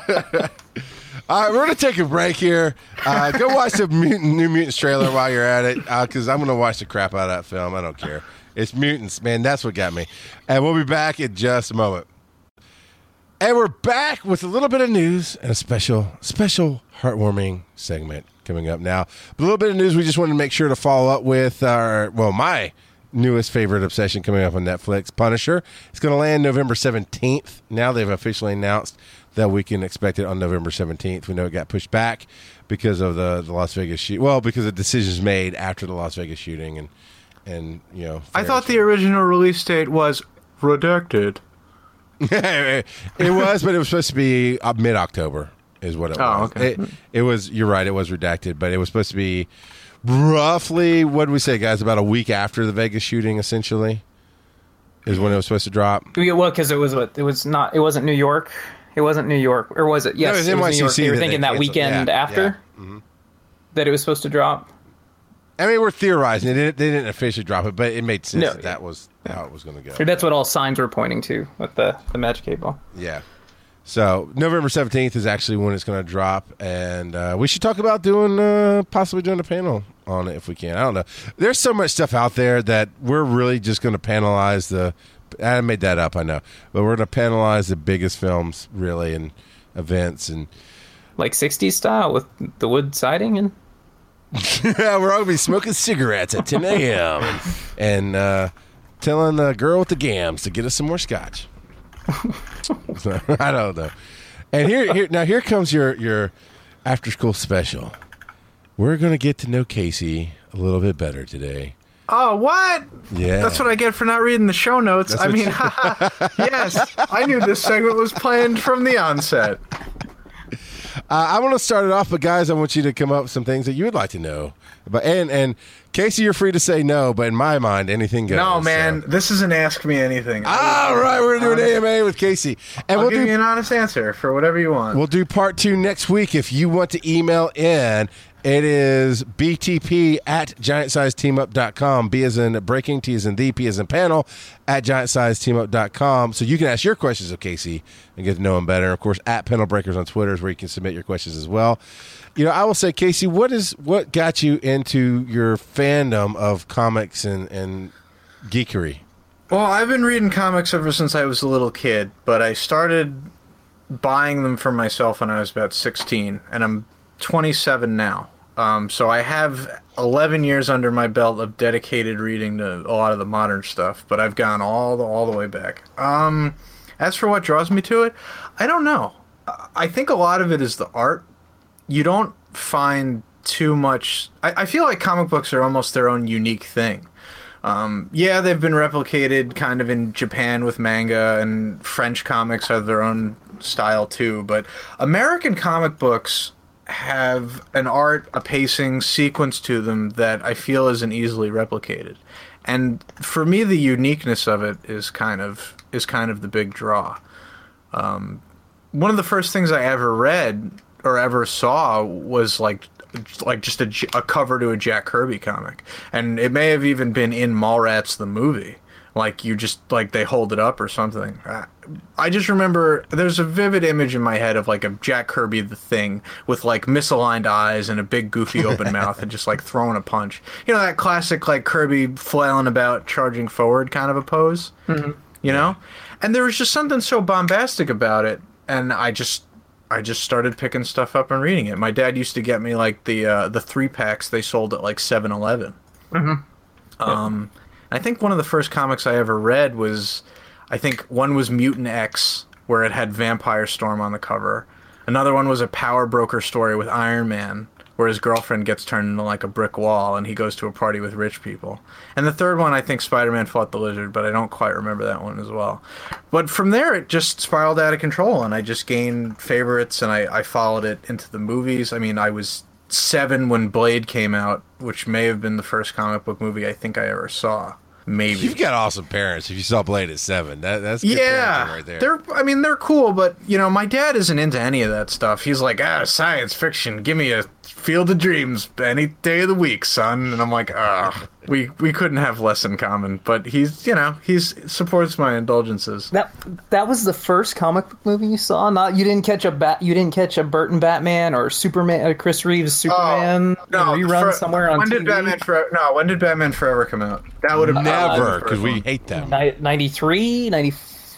All right, we're going to take a break here. Uh, go watch the Mutant, New Mutants trailer while you're at it, because I'm going to watch the crap out of that film. I don't care. It's mutants, man. That's what got me. And we'll be back in just a moment. And we're back with a little bit of news and a special, special heartwarming segment coming up now. But a little bit of news we just wanted to make sure to follow up with our, well, my newest favorite obsession coming up on Netflix, Punisher. It's going to land November seventeenth. Now they've officially announced that we can expect it on November seventeenth. We know it got pushed back because of the, the Las Vegas shoot. Well, because of decisions made after the Las Vegas shooting and, and you know. I thought the original release date was redacted. it was, but it was supposed to be uh, mid-October is what it Oh, was. okay. It, it was, you're right, it was redacted, but it was supposed to be roughly, what did we say, guys, about a week after the Vegas shooting, essentially, is when it was supposed to drop. Yeah, well, because it was what it was not. It wasn't New York. It wasn't New York, or was it? Yes, it was it was New York. N Y C C They were that thinking they that canceled. weekend Yeah, after yeah. Mhm. that it was supposed to drop. I mean, we're theorizing. They didn't, they didn't officially drop it, but it made sense No. that that was how it was going to go. That's what all signs were pointing to with the the Magic eight Ball. Yeah. So November seventeenth is actually when it's going to drop, and uh, we should talk about doing uh, possibly doing a panel on it if we can. I don't know. There's so much stuff out there that we're really just going to panelize the. I made that up, I know, but we're going to panelize the biggest films, really, and events, and Like sixties style with the wood siding and yeah, we're all going to be smoking cigarettes at ten a.m. and, and uh, telling the girl with the gams to get us some more scotch. So, I don't know. And here, here now, here comes your your after school special. We're going to get to know Casey a little bit better today. Oh, what? Yeah. That's what I get for not reading the show notes. That's I what mean, you- haha, yes, I knew this segment was planned from the onset. Uh, I want to start it off, but guys, I want you to come up with some things that you would like to know. But and and Casey, you're free to say no, but in my mind, anything goes. No, man, so. this isn't Ask Me Anything. All right, we're gonna do an A M A with Casey, and I'll we'll give do you an honest answer for whatever you want. we'll do part two next week. If you want to email in, it is B T P at giant size team up dot com. B as in breaking, T as in the, P as in panel, at giant size team up dot com. So you can ask your questions of Casey and get to know him better. Of course, at Panel Breakers on Twitter is where you can submit your questions as well. You know, I will say, Casey, what is what got you into your fandom of comics and, and geekery? Well, I've been reading comics ever since I was a little kid, but I started buying them for myself when I was about sixteen, and I'm twenty-seven now. Um, so I have eleven years under my belt of dedicated reading to a lot of the modern stuff, but I've gone all the all the way back. Um, as for what draws me to it, I don't know. I think a lot of it is the art. You don't find too much. I, I feel like comic books are almost their own unique thing. Um, yeah, they've been replicated kind of in Japan with manga, and French comics have their own style too, but American comic books have an art, a pacing, sequence to them that I feel isn't easily replicated. And for me, the uniqueness of it is kind of is kind of the big draw. Um, one of the first things I ever read or ever saw was like like just a, a cover to a Jack Kirby comic, and it may have even been in Mallrats the movie. Like you just like they hold it up or something. I, I just remember there's a vivid image in my head of like a Jack Kirby the Thing with like misaligned eyes and a big goofy open mouth and just like throwing a punch. You know, that classic like Kirby flailing about charging forward kind of a pose. Mm-hmm. You know, and there was just something so bombastic about it, and I just. I just started picking stuff up and reading it. My dad used to get me like the uh, the three packs they sold at like seven eleven. Mm-hmm. Um, I think one of the first comics I ever read was I think one was Mutant X, where it had Vampire Storm on the cover. Another one was a Power Broker story with Iron Man, where his girlfriend gets turned into like a brick wall and he goes to a party with rich people. And the third one, I think Spider-Man fought the Lizard, but I don't quite remember that one as well. But from there, it just spiraled out of control, and I just gained favorites, and I, I followed it into the movies. I mean, I was seven when Blade came out, which may have been the first comic book movie I think I ever saw. Maybe. You've got awesome parents. If you saw Blade at seven, that, that's good yeah, right there. They're. I mean, they're cool, but you know, my dad isn't into any of that stuff. He's like, ah, science fiction. Give me a Field of Dreams any day of the week, son. And I'm like, ah, we we couldn't have less in common. But he's, you know, he's supports my indulgences. That that was the first comic book movie you saw. Not you didn't catch a bat. You didn't catch a Burton Batman or Superman. Uh, Chris Reeves Superman oh, no, rerun for, somewhere on when T V. Did Batman Forever, no, when did Batman Forever come out? That would have never, because we hate them. ninety-three, ninety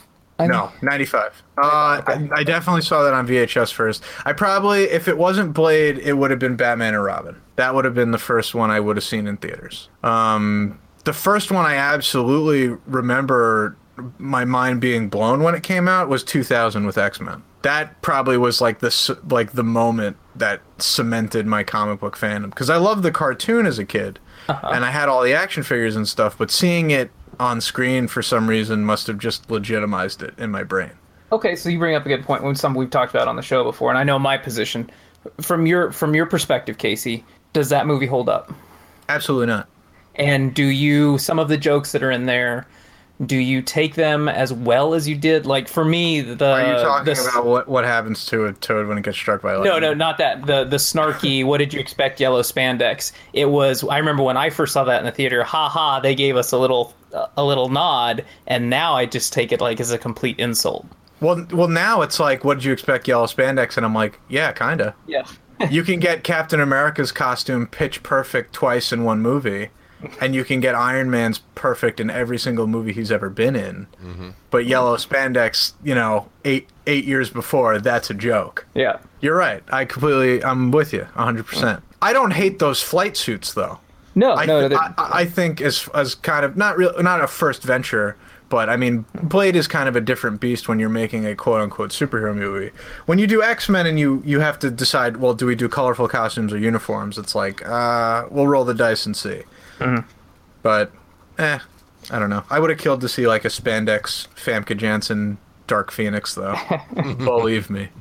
No, ninety-five. Uh, I, I definitely saw that on V H S first. I probably, if it wasn't Blade, it would have been Batman and Robin. That would have been the first one I would have seen in theaters. Um, the first one I absolutely remember my mind being blown when it came out was two thousand with X-Men. That probably was like the like the moment that cemented my comic book fandom, because I loved the cartoon as a kid, uh-huh. and I had all the action figures and stuff. But seeing it on screen for some reason must have just legitimized it in my brain. Okay, so you bring up a good point. When something we've talked about on the show before, and I know my position from your from your perspective, Casey. Does that movie hold up? Absolutely not. And do you some of the jokes that are in there? Do you take them as well as you did? Like for me, the are you talking the, about what what happens to a toad when it gets struck by lightning? No, no, not that. The the snarky. What did you expect? Yellow spandex. It was. I remember when I first saw that in the theater. Ha ha! They gave us a little a little nod, and now I just take it like as a complete insult. Well, well, now it's like, what did you expect? Yellow spandex, and I'm like, yeah, kinda. Yeah. You can get Captain America's costume pitch perfect twice in one movie. And you can get Iron Man's perfect in every single movie he's ever been in. Mm-hmm. But yellow spandex, you know, eight eight years before, that's a joke. Yeah. You're right. I completely, I'm with you, one hundred percent. I don't hate those flight suits, though. No, I, no. I, I think as as kind of, not real, not a first venture, but I mean, Blade is kind of a different beast when you're making a quote-unquote superhero movie. When you do X-Men and you, you have to decide, well, do we do colorful costumes or uniforms? It's like, uh, we'll roll the dice and see. Mm-hmm. But, eh, I don't know. I would have killed to see like a spandex Famke Janssen Dark Phoenix, though. Believe me.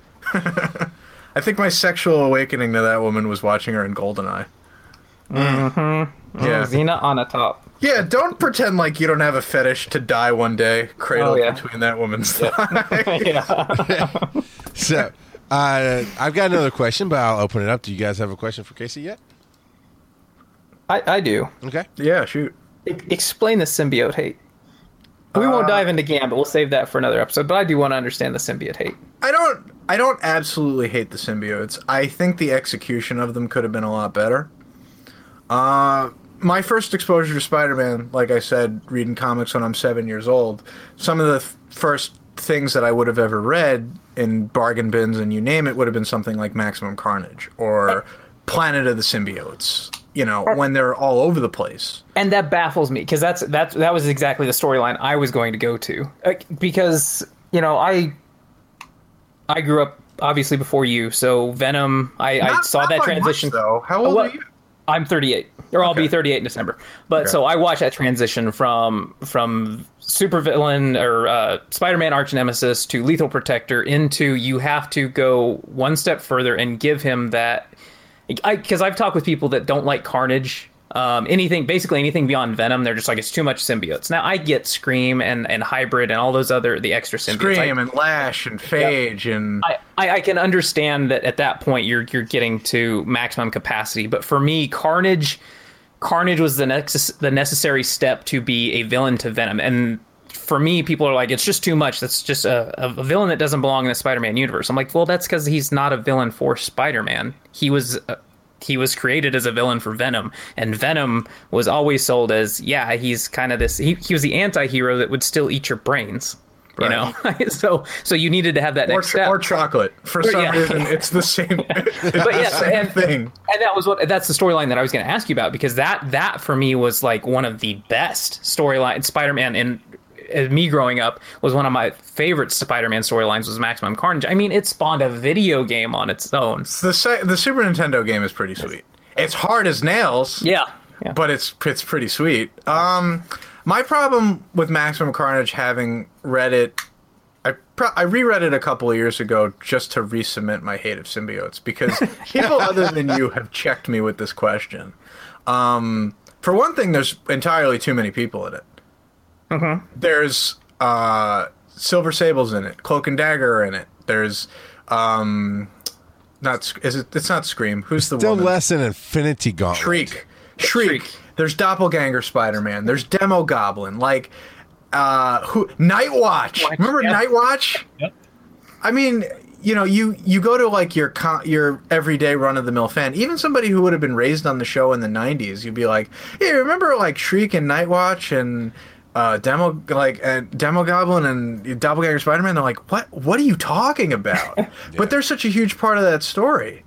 I think my sexual awakening to that woman was watching her in GoldenEye. Mm-hmm. Yeah. Xena on a top. Yeah, don't pretend like you don't have a fetish to die one day, cradled oh, yeah. between that woman's thighs. Yeah. So, uh, I've got another question, but I'll open it up. Do you guys have a question for Casey yet? I, I do. Okay. Yeah, shoot. I, explain the symbiote hate. We uh, won't dive into Gambit. We'll save that for another episode. But I do want to understand the symbiote hate. I don't. I don't absolutely hate the symbiotes. I think the execution of them could have been a lot better. Uh, my first exposure to Spider-Man, like I said, reading comics when I'm seven years old. Some of the f- first things that I would have ever read in bargain bins and you name it would have been something like Maximum Carnage or Planet of the Symbiotes. You know, when they're all over the place. And that baffles me, because that's that's that was exactly the storyline I was going to go to. Uh, because, you know, I I grew up obviously before you, so Venom, I, not, I saw not that by transition. Much, though. How old well, are you? I'm thirty-eight, or I'll okay. be thirty-eight in December. But okay. So I watched that transition from from supervillain or uh, Spider-Man arch nemesis to Lethal Protector into you have to go one step further and give him that. Because I've talked with people that don't like Carnage, um, anything, basically anything beyond Venom. They're just like, it's too much symbiotes. Now I get Scream and, and Hybrid and all those other, the extra symbiotes. Scream I, and Lash and Phage yeah. and... I, I, I can understand that at that point you're you're getting to maximum capacity. But for me, Carnage, Carnage was the next the necessary step to be a villain to Venom. And for me, people are like, it's just too much. That's just a, a villain that doesn't belong in the Spider-Man universe. I'm like, well, that's because he's not a villain for Spider-Man. He was uh, he was created as a villain for Venom, and Venom was always sold as, yeah, he's kind of this. He, he was the anti-hero that would still eat your brains. You know, right. so so you needed to have that or, next step. Or chocolate. For some yeah. reason, it's the same, it's but the yeah, same and, thing. And that was what that's the storyline that I was going to ask you about, because that that for me was like one of the best storyline Spider-Man in as me growing up, was one of my favorite Spider-Man storylines was Maximum Carnage. I mean, it spawned a video game on its own. The se- the Super Nintendo game is pretty sweet. It's hard as nails. Yeah. yeah. But it's it's pretty sweet. Um, my problem with Maximum Carnage, having read it, I pro- I reread it a couple of years ago just to re-cement my hate of symbiotes, because people other than you have checked me with this question. Um, for one thing, there's entirely too many people in it. Mm-hmm. There's uh, Silver Sable's in it. Cloak and Dagger are in it. There's um, not is it? It's not Scream. Who's the Still woman? less than Infinity Gauntlet. Shriek. Shriek. Shriek. There's Doppelganger Spider-Man. There's Demo Goblin. Like, uh, who? Night Watch. Watch, Remember yep. Night Watch? Yep. I mean, you know, you, you go to like your con- your everyday run-of-the-mill fan, even somebody who would have been raised on the show in the nineties, you'd be like, yeah, remember like Shriek and Night Watch and uh, Demo like and Demo Goblin and Doppelganger Spider-Man? They're like, what? What are you talking about? yeah. But they're such a huge part of that story.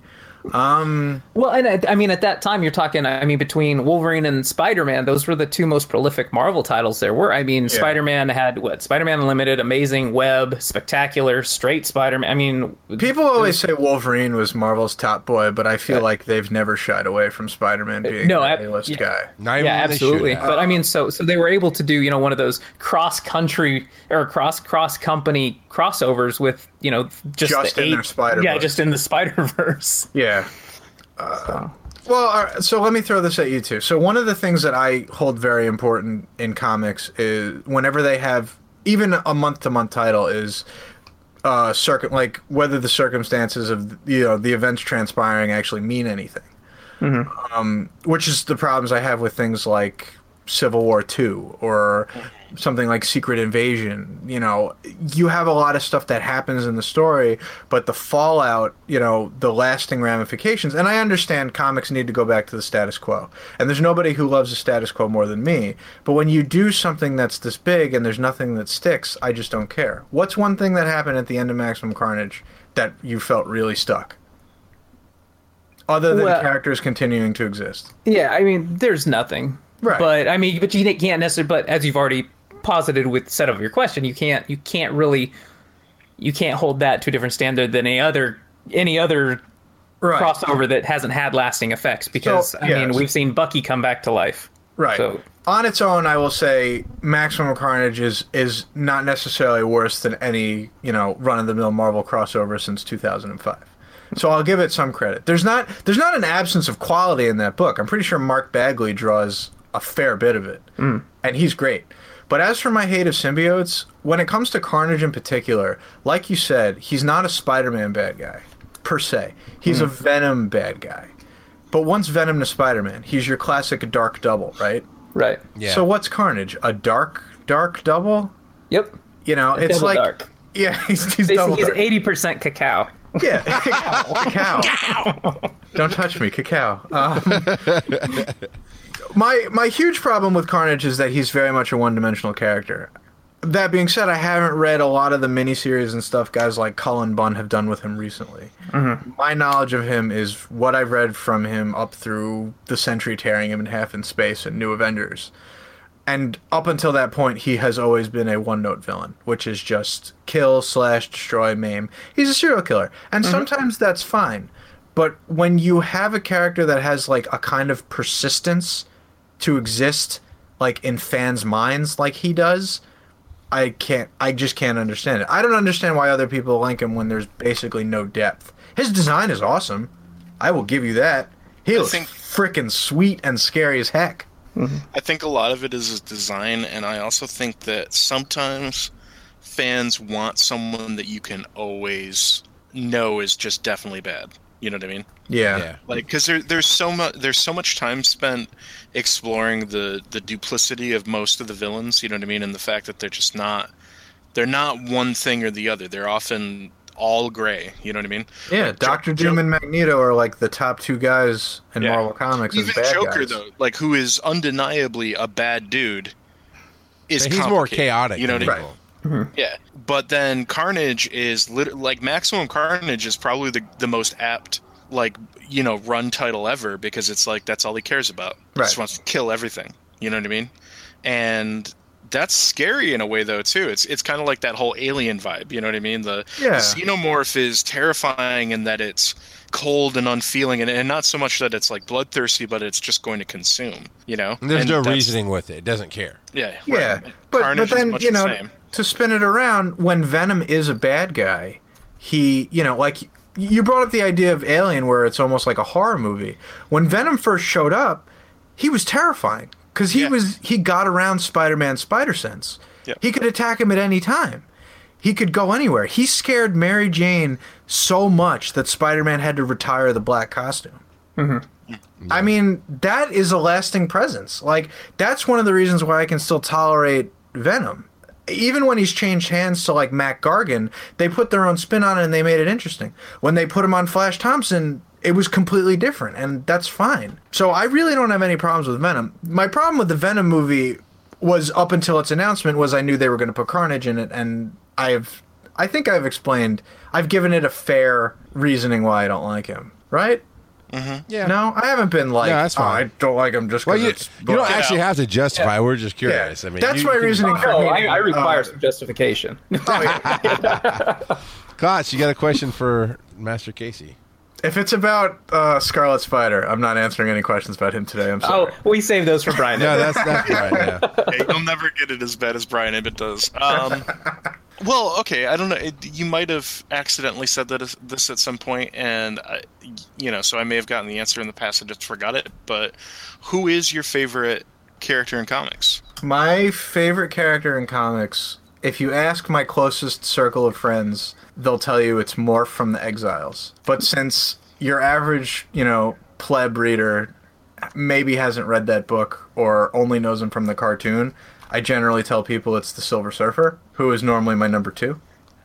Um, well, and I, I mean, at that time, you're talking, I mean, between Wolverine and Spider-Man, those were the two most prolific Marvel titles there were. I mean, yeah. Spider-Man had, what, Spider-Man Unlimited, Amazing Web, Spectacular, Straight Spider-Man. I mean... People always say Wolverine was Marvel's top boy, but I feel yeah. like they've never shied away from Spider-Man being no, the A-list yeah. guy. Not yeah, absolutely. But, I mean, so so they were able to do, you know, one of those cross-country, or cross, cross-company crossovers with, you know, just, just the in eight, their Spider-Verse. Yeah, just in the Spider-Verse. Yeah. Uh, so. Well, all right, so let me throw this at you too. So one of the things that I hold very important in comics is whenever they have even a month-to-month title is uh, circ- like whether the circumstances of you know the events transpiring actually mean anything. Mm-hmm. Um, which is the problems I have with things like Civil War two or something like Secret Invasion. You know, you have a lot of stuff that happens in the story, but the fallout, you know, the lasting ramifications, and I understand comics need to go back to the status quo, and there's nobody who loves the status quo more than me, but when you do something that's this big and there's nothing that sticks, I just don't care. What's one thing that happened at the end of Maximum Carnage that you felt really stuck? Other than well, characters continuing to exist. Yeah, I mean, there's nothing. Right. But I mean, but you can't necessarily. But as you've already posited with set of your question, you can't. You can't really. You can't hold that to a different standard than any other any other right. crossover that hasn't had lasting effects. Because so, I yes. mean, we've seen Bucky come back to life. Right. So, on its own, I will say Maximum Carnage is is not necessarily worse than any you know run of the mill Marvel crossover since two thousand five. So I'll give it some credit. There's not there's not an absence of quality in that book. I'm pretty sure Mark Bagley draws a fair bit of it, mm. and he's great. But as for my hate of symbiotes, when it comes to Carnage in particular, like you said, he's not a Spider-Man bad guy, per se. He's mm. a Venom bad guy. But once Venom to Spider-Man, he's your classic dark double, right? Right. Yeah. So what's Carnage? A dark, dark double? Yep. You know, a it's double like... dark. Yeah, he's, he's Basically, double he's dark. eighty percent cacao. Yeah, cacao. Cacao. Don't touch me, cacao. Um, my my huge problem with Carnage is that he's very much a one-dimensional character. That being said, I haven't read a lot of the miniseries and stuff guys like Cullen Bunn have done with him recently. Mm-hmm. My knowledge of him is what I've read from him up through the Sentry tearing him in half in space and New Avengers. And up until that point, he has always been a one-note villain, which is just kill, slash, destroy, maim. He's a serial killer. And mm-hmm. sometimes that's fine. But when you have a character that has, like, a kind of persistence to exist, like, in fans' minds like he does, I can't, I just can't understand it. I don't understand why other people like him when there's basically no depth. His design is awesome. I will give you that. He looks think- freaking sweet and scary as heck. Mm-hmm. I think a lot of it is his design, and I also think that sometimes fans want someone that you can always know is just definitely bad. You know what I mean? Yeah. yeah. Like, because there, there's so much there's so much time spent exploring the, the duplicity of most of the villains. You know what I mean? And the fact that they're just not they're not one thing or the other. They're often all gray. You know what I mean? Yeah, like, Doctor Doom and Magneto are like the top two guys in yeah. Marvel Comics. Even as bad Joker, guys. though, like who is undeniably a bad dude, is he's more chaotic. You know what I mean? Right. Mm-hmm. Yeah, but then Carnage is lit- like Maximum Carnage is probably the the most apt like you know run title ever because it's like that's all he cares about. He right. just wants to kill everything. You know what I mean? And that's scary in a way, though, too. It's it's kind of like that whole alien vibe. You know what I mean? The, Yeah. the xenomorph is terrifying in that it's cold and unfeeling, and, and not so much that it's like bloodthirsty, but it's just going to consume. You know, And there's And no that's- reasoning with it. It doesn't care. Yeah, Yeah, right. but but Carnage is then much you the know same. to spin it around, when Venom is a bad guy, he you know like you brought up the idea of Alien, where it's almost like a horror movie. When Venom first showed up, he was terrifying because he Yeah. was he got around Spider-Man's spider sense. Yep. He could attack him at any time. He could go anywhere. He scared Mary Jane so much that Spider-Man had to retire the black costume. I mean, that is a lasting presence. Like, that's one of the reasons why I can still tolerate Venom. Even when he's changed hands to, like, Mac Gargan, they put their own spin on it and they made it interesting. When they put him on Flash Thompson, it was completely different, and that's fine. So I really don't have any problems with Venom. My problem with the Venom movie was, up until its announcement, was I knew they were going to put Carnage in it, and I've, I think I've explained, I've given it a fair reasoning why I don't like him, right? Yeah. No, I haven't been like, No, that's oh, fine. I don't like him just Well, because you, it's you don't book." actually have to justify. We're just curious. Yeah. I mean, That's you my can- reasoning for No, I, hating, I require uh, some justification. oh, yeah. Koch, you got a question for Master Casey? If it's about uh, Scarlet Spider, I'm not answering any questions about him today. I'm sorry. Oh, we save those for Brian. No, that's that's right. Yeah. Yeah, you'll never get it as bad as Brian Ibbott does. Um, well, okay, I don't know. It, you might have accidentally said that is- this at some point, and I, you know, so I may have gotten the answer in the past. I just forgot it. But who is your favorite character in comics? My favorite character in comics, if you ask my closest circle of friends, they'll tell you it's Morph from the Exiles. But since your average, you know, pleb reader maybe hasn't read that book or only knows him from the cartoon, I generally tell people it's the Silver Surfer, who is normally my number two.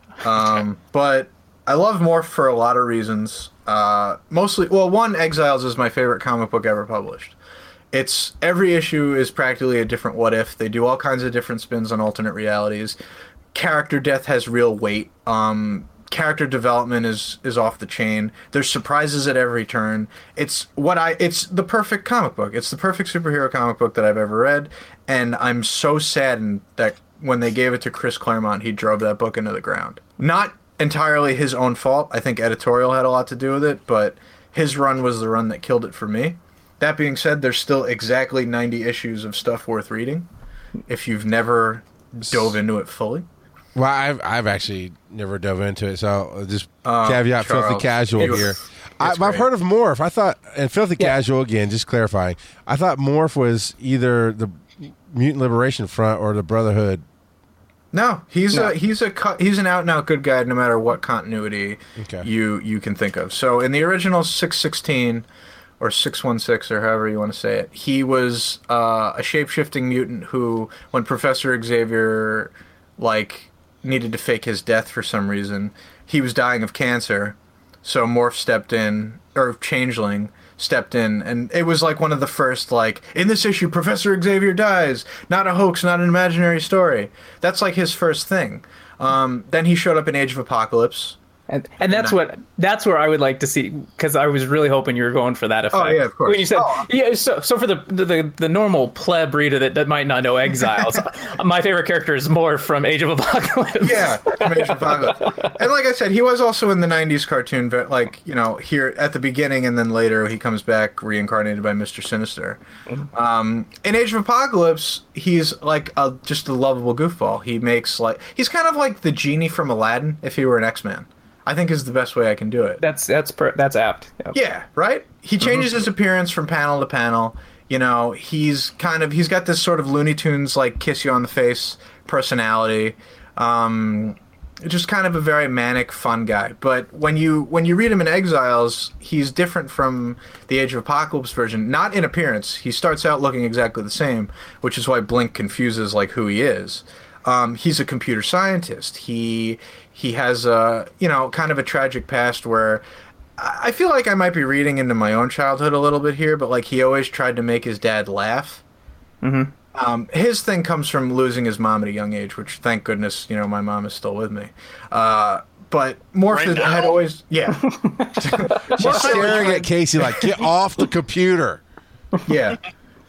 Um, but I love Morph for a lot of reasons. Uh, mostly, well, one, Exiles is my favorite comic book ever published. It's every issue is practically a different what if. They do all kinds of different spins on alternate realities. Character death has real weight. Um, character development is is off the chain. There's surprises at every turn. It's what I it's the perfect comic book. It's the perfect superhero comic book that I've ever read, and I'm so saddened that when they gave it to Chris Claremont, he drove that book into the ground. Not entirely his own fault. I think editorial had a lot to do with it, but his run was the run that killed it for me. That being said, there's still exactly ninety issues of stuff worth reading if you've never dove into it fully. Well, I've I've actually never dove into it, so I'll just Oh, caveat filthy Charles, casual it's- here. it's I, I've great. heard of Morph. I thought, and filthy Yeah. casual again. Just clarifying, I thought Morph was either the Mutant Liberation Front or the Brotherhood. No, he's No. a he's a cu- he's an out and out good guy no matter what continuity Okay. you you can think of. So in the original six sixteen or six one six or however you want to say it, he was uh, a shape-shifting mutant who, when Professor Xavier like needed to fake his death for some reason, he was dying of cancer. So Morph stepped in, or Changeling stepped in, and it was like one of the first, like, in this issue, Professor Xavier dies. Not a hoax, not an imaginary story. That's like his first thing. Um, then he showed up in Age of Apocalypse. And, and that's what that's where I would like to see, because I was really hoping you were going for that effect. Oh, yeah, of course. When you said, Oh. yeah, so so for the the, the, the normal pleb reader that, that might not know Exiles, my favorite character is Morph from Age of Apocalypse. Yeah, from Age of Apocalypse. And like I said, he was also in the nineties cartoon, but like, you know, here at the beginning, and then later he comes back reincarnated by Mister Sinister. Um, in Age of Apocalypse, he's like a, just a lovable goofball. He makes like, he's kind of like the genie from Aladdin if he were an X-Man. I think is the best way I can do it. That's that's per, that's apt. Yep. Yeah, right? He changes his appearance from panel to panel. You know, he's kind of, he's got this sort of Looney Tunes, like, kiss you on the face personality. Um, just kind of a very manic, fun guy. But when you when you read him in Exiles, he's different from the Age of Apocalypse version. Not in appearance. He starts out looking exactly the same, which is why Blink confuses, like, who he is. Um, he's a computer scientist. He he has a, you know, kind of a tragic past where I I feel like I might be reading into my own childhood a little bit here, but like he always tried to make his dad laugh. Mm-hmm. Um, his thing comes from losing his mom at a young age, which thank goodness, you know, my mom is still with me. Uh, but Morph Right had now? always, yeah, She's staring at Casey like, "Get off the computer." yeah.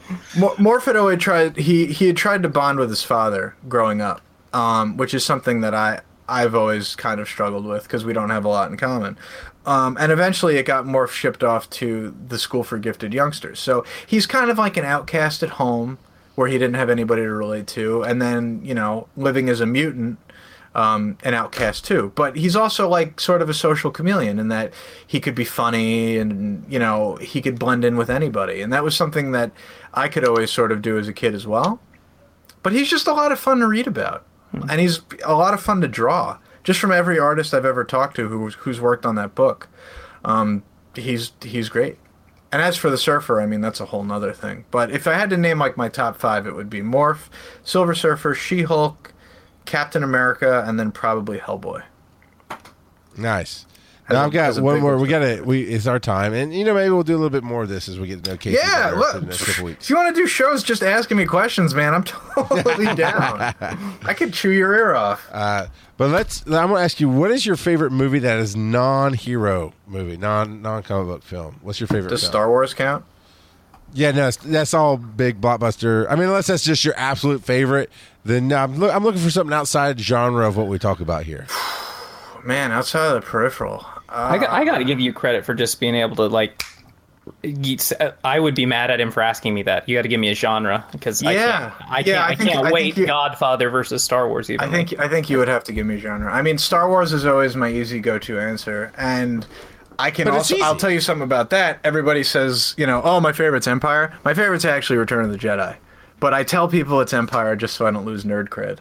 Mor- Morph had always tried. He he had tried to bond with his father growing up, um, which is something that I I've always kind of struggled with because we don't have a lot in common. Um, and eventually, it got Morph shipped off to the School for Gifted Youngsters. So he's kind of like an outcast at home, where he didn't have anybody to relate to, and then you know, living as a mutant. Um, an outcast too, but he's also like sort of a social chameleon in that he could be funny and you know he could blend in with anybody, and that was something that I could always sort of do as a kid as well. But he's just a lot of fun to read about, and he's a lot of fun to draw. Just from every artist I've ever talked to who's who's worked on that book, um, he's he's great. And as for the Surfer, I mean that's a whole nother thing. But if I had to name like my top five, it would be Morph, Silver Surfer, She-Hulk, Captain America, and then probably Hellboy. Nice. Has Now a- I've got has a one big more. We influence. got to. We it's our time, and you know maybe we'll do a little bit more of this as we get to know Casey. Yeah, better look, for the next couple weeks. if you want to do shows just asking me questions, man, I'm totally down. I could chew your ear off. Uh, but let's. I'm going to ask you, what is your favorite movie that is non-hero movie, non non comic book film? What's your favorite? Does film? Star Wars count? Yeah, no, it's- that's all big blockbuster. I mean, unless that's just your absolute favorite, then no, I'm, loo- I'm looking for something outside genre of what we talk about here. Man, outside of the peripheral. Uh, I got, I got to give you credit for just being able to like. Geeks, I would be mad at him for asking me that. You got to give me a genre because I Yeah. can't. I Yeah, can't. I I think- can't I wait. think you- Godfather versus Star Wars. Even I think I think you would have to give me genre. I mean, Star Wars is always my easy go-to answer, and I can But it's also. I'll easy. tell you something about that. Everybody says, you know, oh, my favorite's Empire. My favorite's actually Return of the Jedi. But I tell people it's Empire just so I don't lose nerd cred.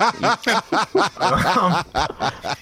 um,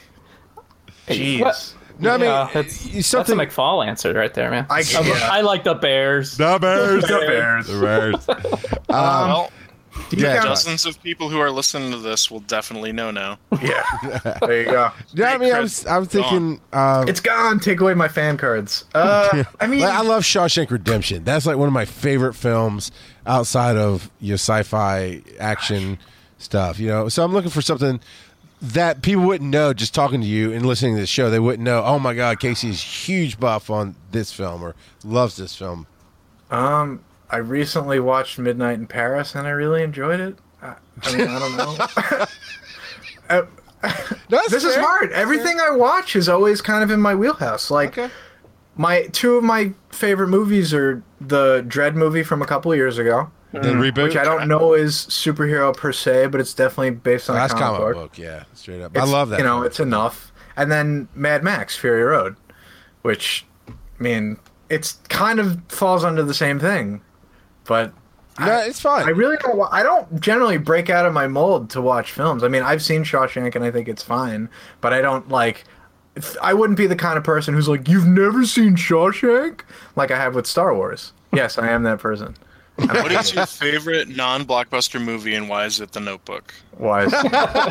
Jeez. What? No, I mean, Yeah, that's, it's that's a something. McFall answer right there, man. I- I, yeah. I like the Bears. The Bears. The Bears. The Bears. well, Yeah, count- dozens of people who are listening to this will definitely know now. Yeah. There you go. Yeah, I mean, I'm, Chris, I'm thinking. Um, It's gone. Take away my fan cards. Uh, I mean, Like, I love Shawshank Redemption. That's like one of my favorite films outside of your sci-fi action stuff. You know, so I'm looking for something that people wouldn't know just talking to you and listening to the show. They wouldn't know. Oh my God, Casey's huge buff on this film or loves this film. um, I recently watched Midnight in Paris, and I really enjoyed it. I, I mean, I don't know. Uh, That's this is fair. hard. Everything I watch is always kind of in my wheelhouse. Like Okay. my two of my favorite movies are the Dread movie from a couple of years ago, The reboot. which I don't know is superhero per se, but it's definitely based on That's a comic, comic book. book. Yeah, straight up. I It's- love that. You know, film. it's enough. And then Mad Max: Fury Road, which, I mean, it's kind of falls under the same thing, but no, it's fine. I really don't. wa- I don't generally break out of my mold to watch films. I mean, I've seen Shawshank and I think it's fine, but I don't like. if- I wouldn't be the kind of person who's like, "You've never seen Shawshank?" Like I have with Star Wars. Yes, I am that person. What is your favorite non-blockbuster movie, and why is it The Notebook? Why? is-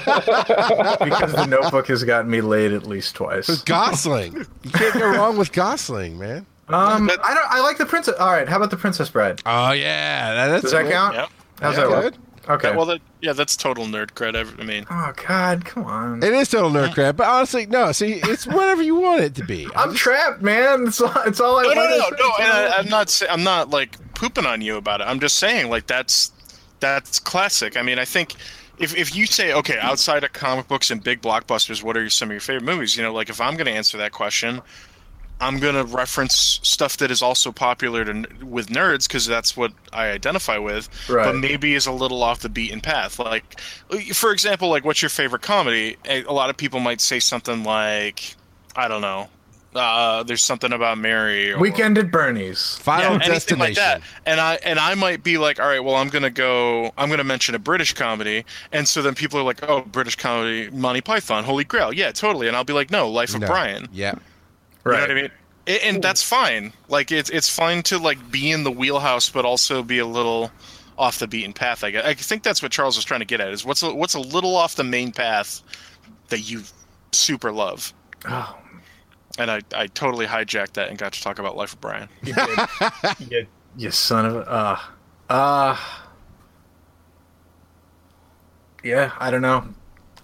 because The Notebook has gotten me laid at least twice. Gosling. You can't go wrong with Gosling, man. Um, That- I don't. I like the Princess. All right, how about the Princess Bride? Oh yeah, that- that's Does that good. count? Yep. How's Yeah, that work? good. Okay. Yeah, well, that, yeah, that's total nerd cred. I I mean, oh God, come on. It is total nerd crap, but honestly, no. See, it's whatever you want it to be. I'm trapped, man. It's all, it's all I no, no, wanted no, to no. say. And I, I'm not. Say, I'm not like pooping on you about it. I'm just saying, like that's that's classic. I mean, I think if if you say, okay, outside of comic books and big blockbusters, what are some of your favorite movies? You know, like if I'm going to answer that question, I'm going to reference stuff that is also popular to, with nerds because that's what I identify with, Right. but maybe is a little off the beaten path. Like, for example, like what's your favorite comedy? A a lot of people might say something like, I don't know, uh, there's something about Mary. Or, Weekend at Bernie's. Final yeah, anything Destination. like that. And I and I might be like, all right, well, I'm gonna go. I'm gonna mention a British comedy, and so then people are like, oh, British comedy, Monty Python, Holy Grail, yeah, totally. And I'll be like, no, Life of No. Brian. Yeah. You know Right. what I mean? A- And that's fine. Like it's it's fine to like be in the wheelhouse, but also be a little off the beaten path. I guess. I think that's what Charles was trying to get at. Is what's a, what's a little off the main path that you super love. Oh, And I, I totally hijacked that and got to talk about Life of Brian. you did. you, you son of a. Uh, uh, yeah, I don't know.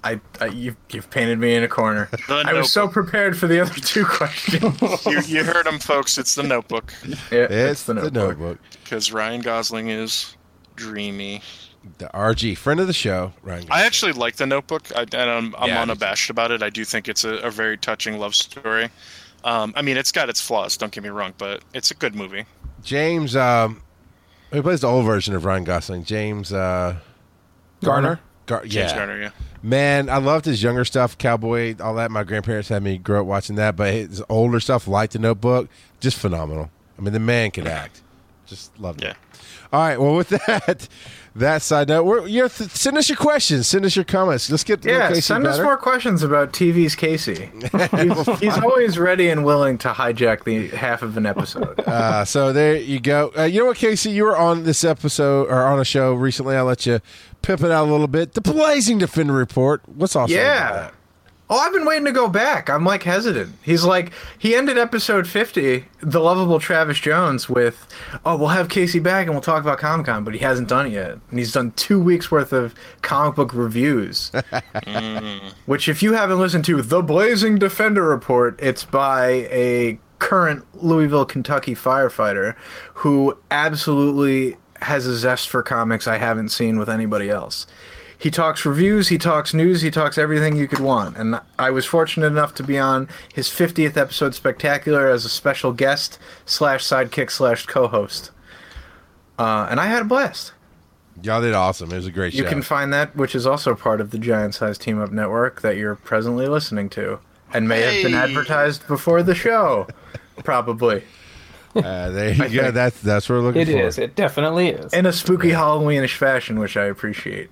I, I you've, you've painted me in a corner. The I was so Notebook. prepared for the other two questions. you, you heard them, folks. It's The Notebook. Yeah, It's, the, notebook. Because Ryan Gosling is dreamy. The R G, friend of the show, Ryan Gosling. I actually like The Notebook, I, and I'm, I'm Yeah, unabashed about it. I do think it's a, a very touching love story. Um, I mean, it's got its flaws, don't get me wrong, but it's a good movie. James, um, who plays the old version of Ryan Gosling? James uh, Garner? Gar- James yeah. Garner, yeah. Man, I loved his younger stuff, Cowboy, all that. My grandparents had me grow up watching that, but his older stuff, like The Notebook, just phenomenal. I mean, the man could act. Just loved it. Yeah. All right, well, with that, that side note, we're, you're th- send us your questions, send us your comments. Let's get to know Yeah, Casey send us better. more questions about T V's Casey. He's, he's always ready and willing to hijack the half of an episode. Uh, so there you go. Uh, you know what, Casey? You were on this episode or on a show recently. I'll let you pimp it out a little bit. The Blazing Defender Report. What's awesome about Yeah. that? Oh, I've been waiting to go back. I'm like hesitant. He's like, he ended episode fifty, the lovable Travis Jones, with, oh, we'll have Casey back and we'll talk about Comic Con, but he hasn't done it yet. And he's done two weeks worth of comic book reviews. Which, if you haven't listened to The Blazing Defender Report, it's by a current Louisville, Kentucky firefighter who absolutely has a zest for comics I haven't seen with anybody else. He talks reviews, he talks news, he talks everything you could want. And I was fortunate enough to be on his fiftieth episode spectacular as a special guest slash sidekick slash co-host. Uh, and I had a blast. Y'all did awesome. It was a great You show. can find that, which is also part of the Giant Size Team Up Network that you're presently listening to. And may have been Hey. advertised before the show. Probably. uh, there you go. think- That's that's what we're looking It for. is. It definitely is. In a spooky Halloweenish fashion, which I appreciate.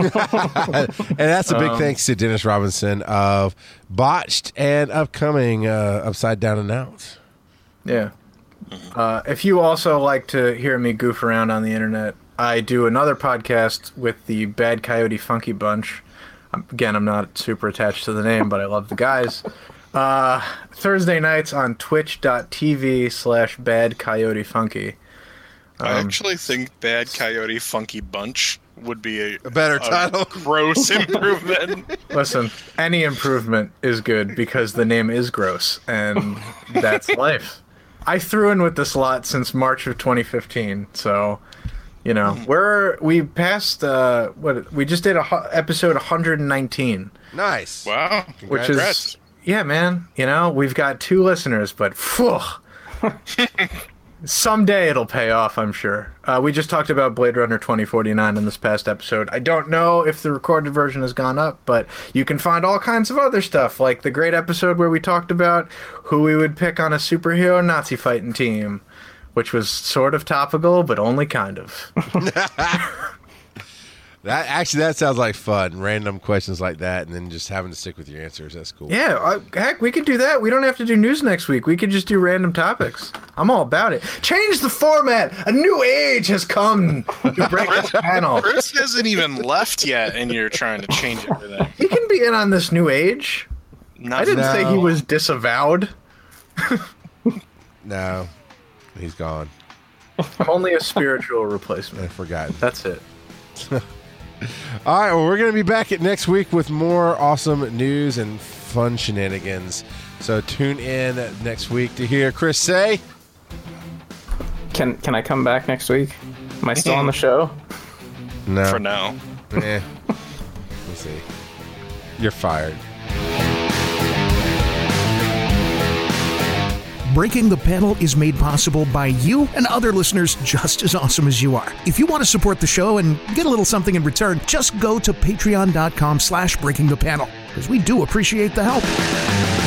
And that's a big Um, thanks to Dennis Robinson of Botched and upcoming uh, Upside Down and Out. Yeah. Uh, if you also like to hear me goof around on the internet, I do another podcast with the Bad Coyote Funky Bunch. Um, Again, I'm not super attached to the name, but I love the guys. Uh, Thursday nights on twitch.tv slash Bad Coyote Funky. I Um, actually think Bad Coyote Funky Bunch would be a, A better title. gross improvement. Listen, any improvement is good because the name is gross, and that's life. I threw in with this lot since March of twenty fifteen, so you know we're we passed. Uh, what we just did a hu- episode one hundred nineteen, Nice. Wow. which Congrats. is yeah, man. You know we've got two listeners, but phew, someday it'll pay off, I'm sure. Uh, we just talked about Blade Runner twenty forty-nine in this past episode. I don't know if the recorded version has gone up, but you can find all kinds of other stuff, like the great episode where we talked about who we would pick on a superhero Nazi fighting team, which was sort of topical, but only kind of. That actually that sounds like fun. Random questions like that, and then just having to stick with your answers. That's cool. Yeah, uh, heck, we could do that. We don't have to do news next week. We could just do random topics. I'm all about it. Change the format. A new age has come to break this panel. Chris hasn't even left yet, and you're trying to change everything. He can be in on this new age. Not I didn't No. say he was disavowed. No, he's gone. I'm only a spiritual replacement. I forgot. That's it. All right, well, we're going to be back at next week with more awesome news and fun shenanigans. So tune in next week to hear Chris say. Can Can I come back next week? Am I still on the show? No. for now. Eh. We'll see. You're fired. Breaking the Panel is made possible by you and other listeners just as awesome as you are. If you want to support the show and get a little something in return, just go to patreon.com slash breaking the panel, because we do appreciate the help.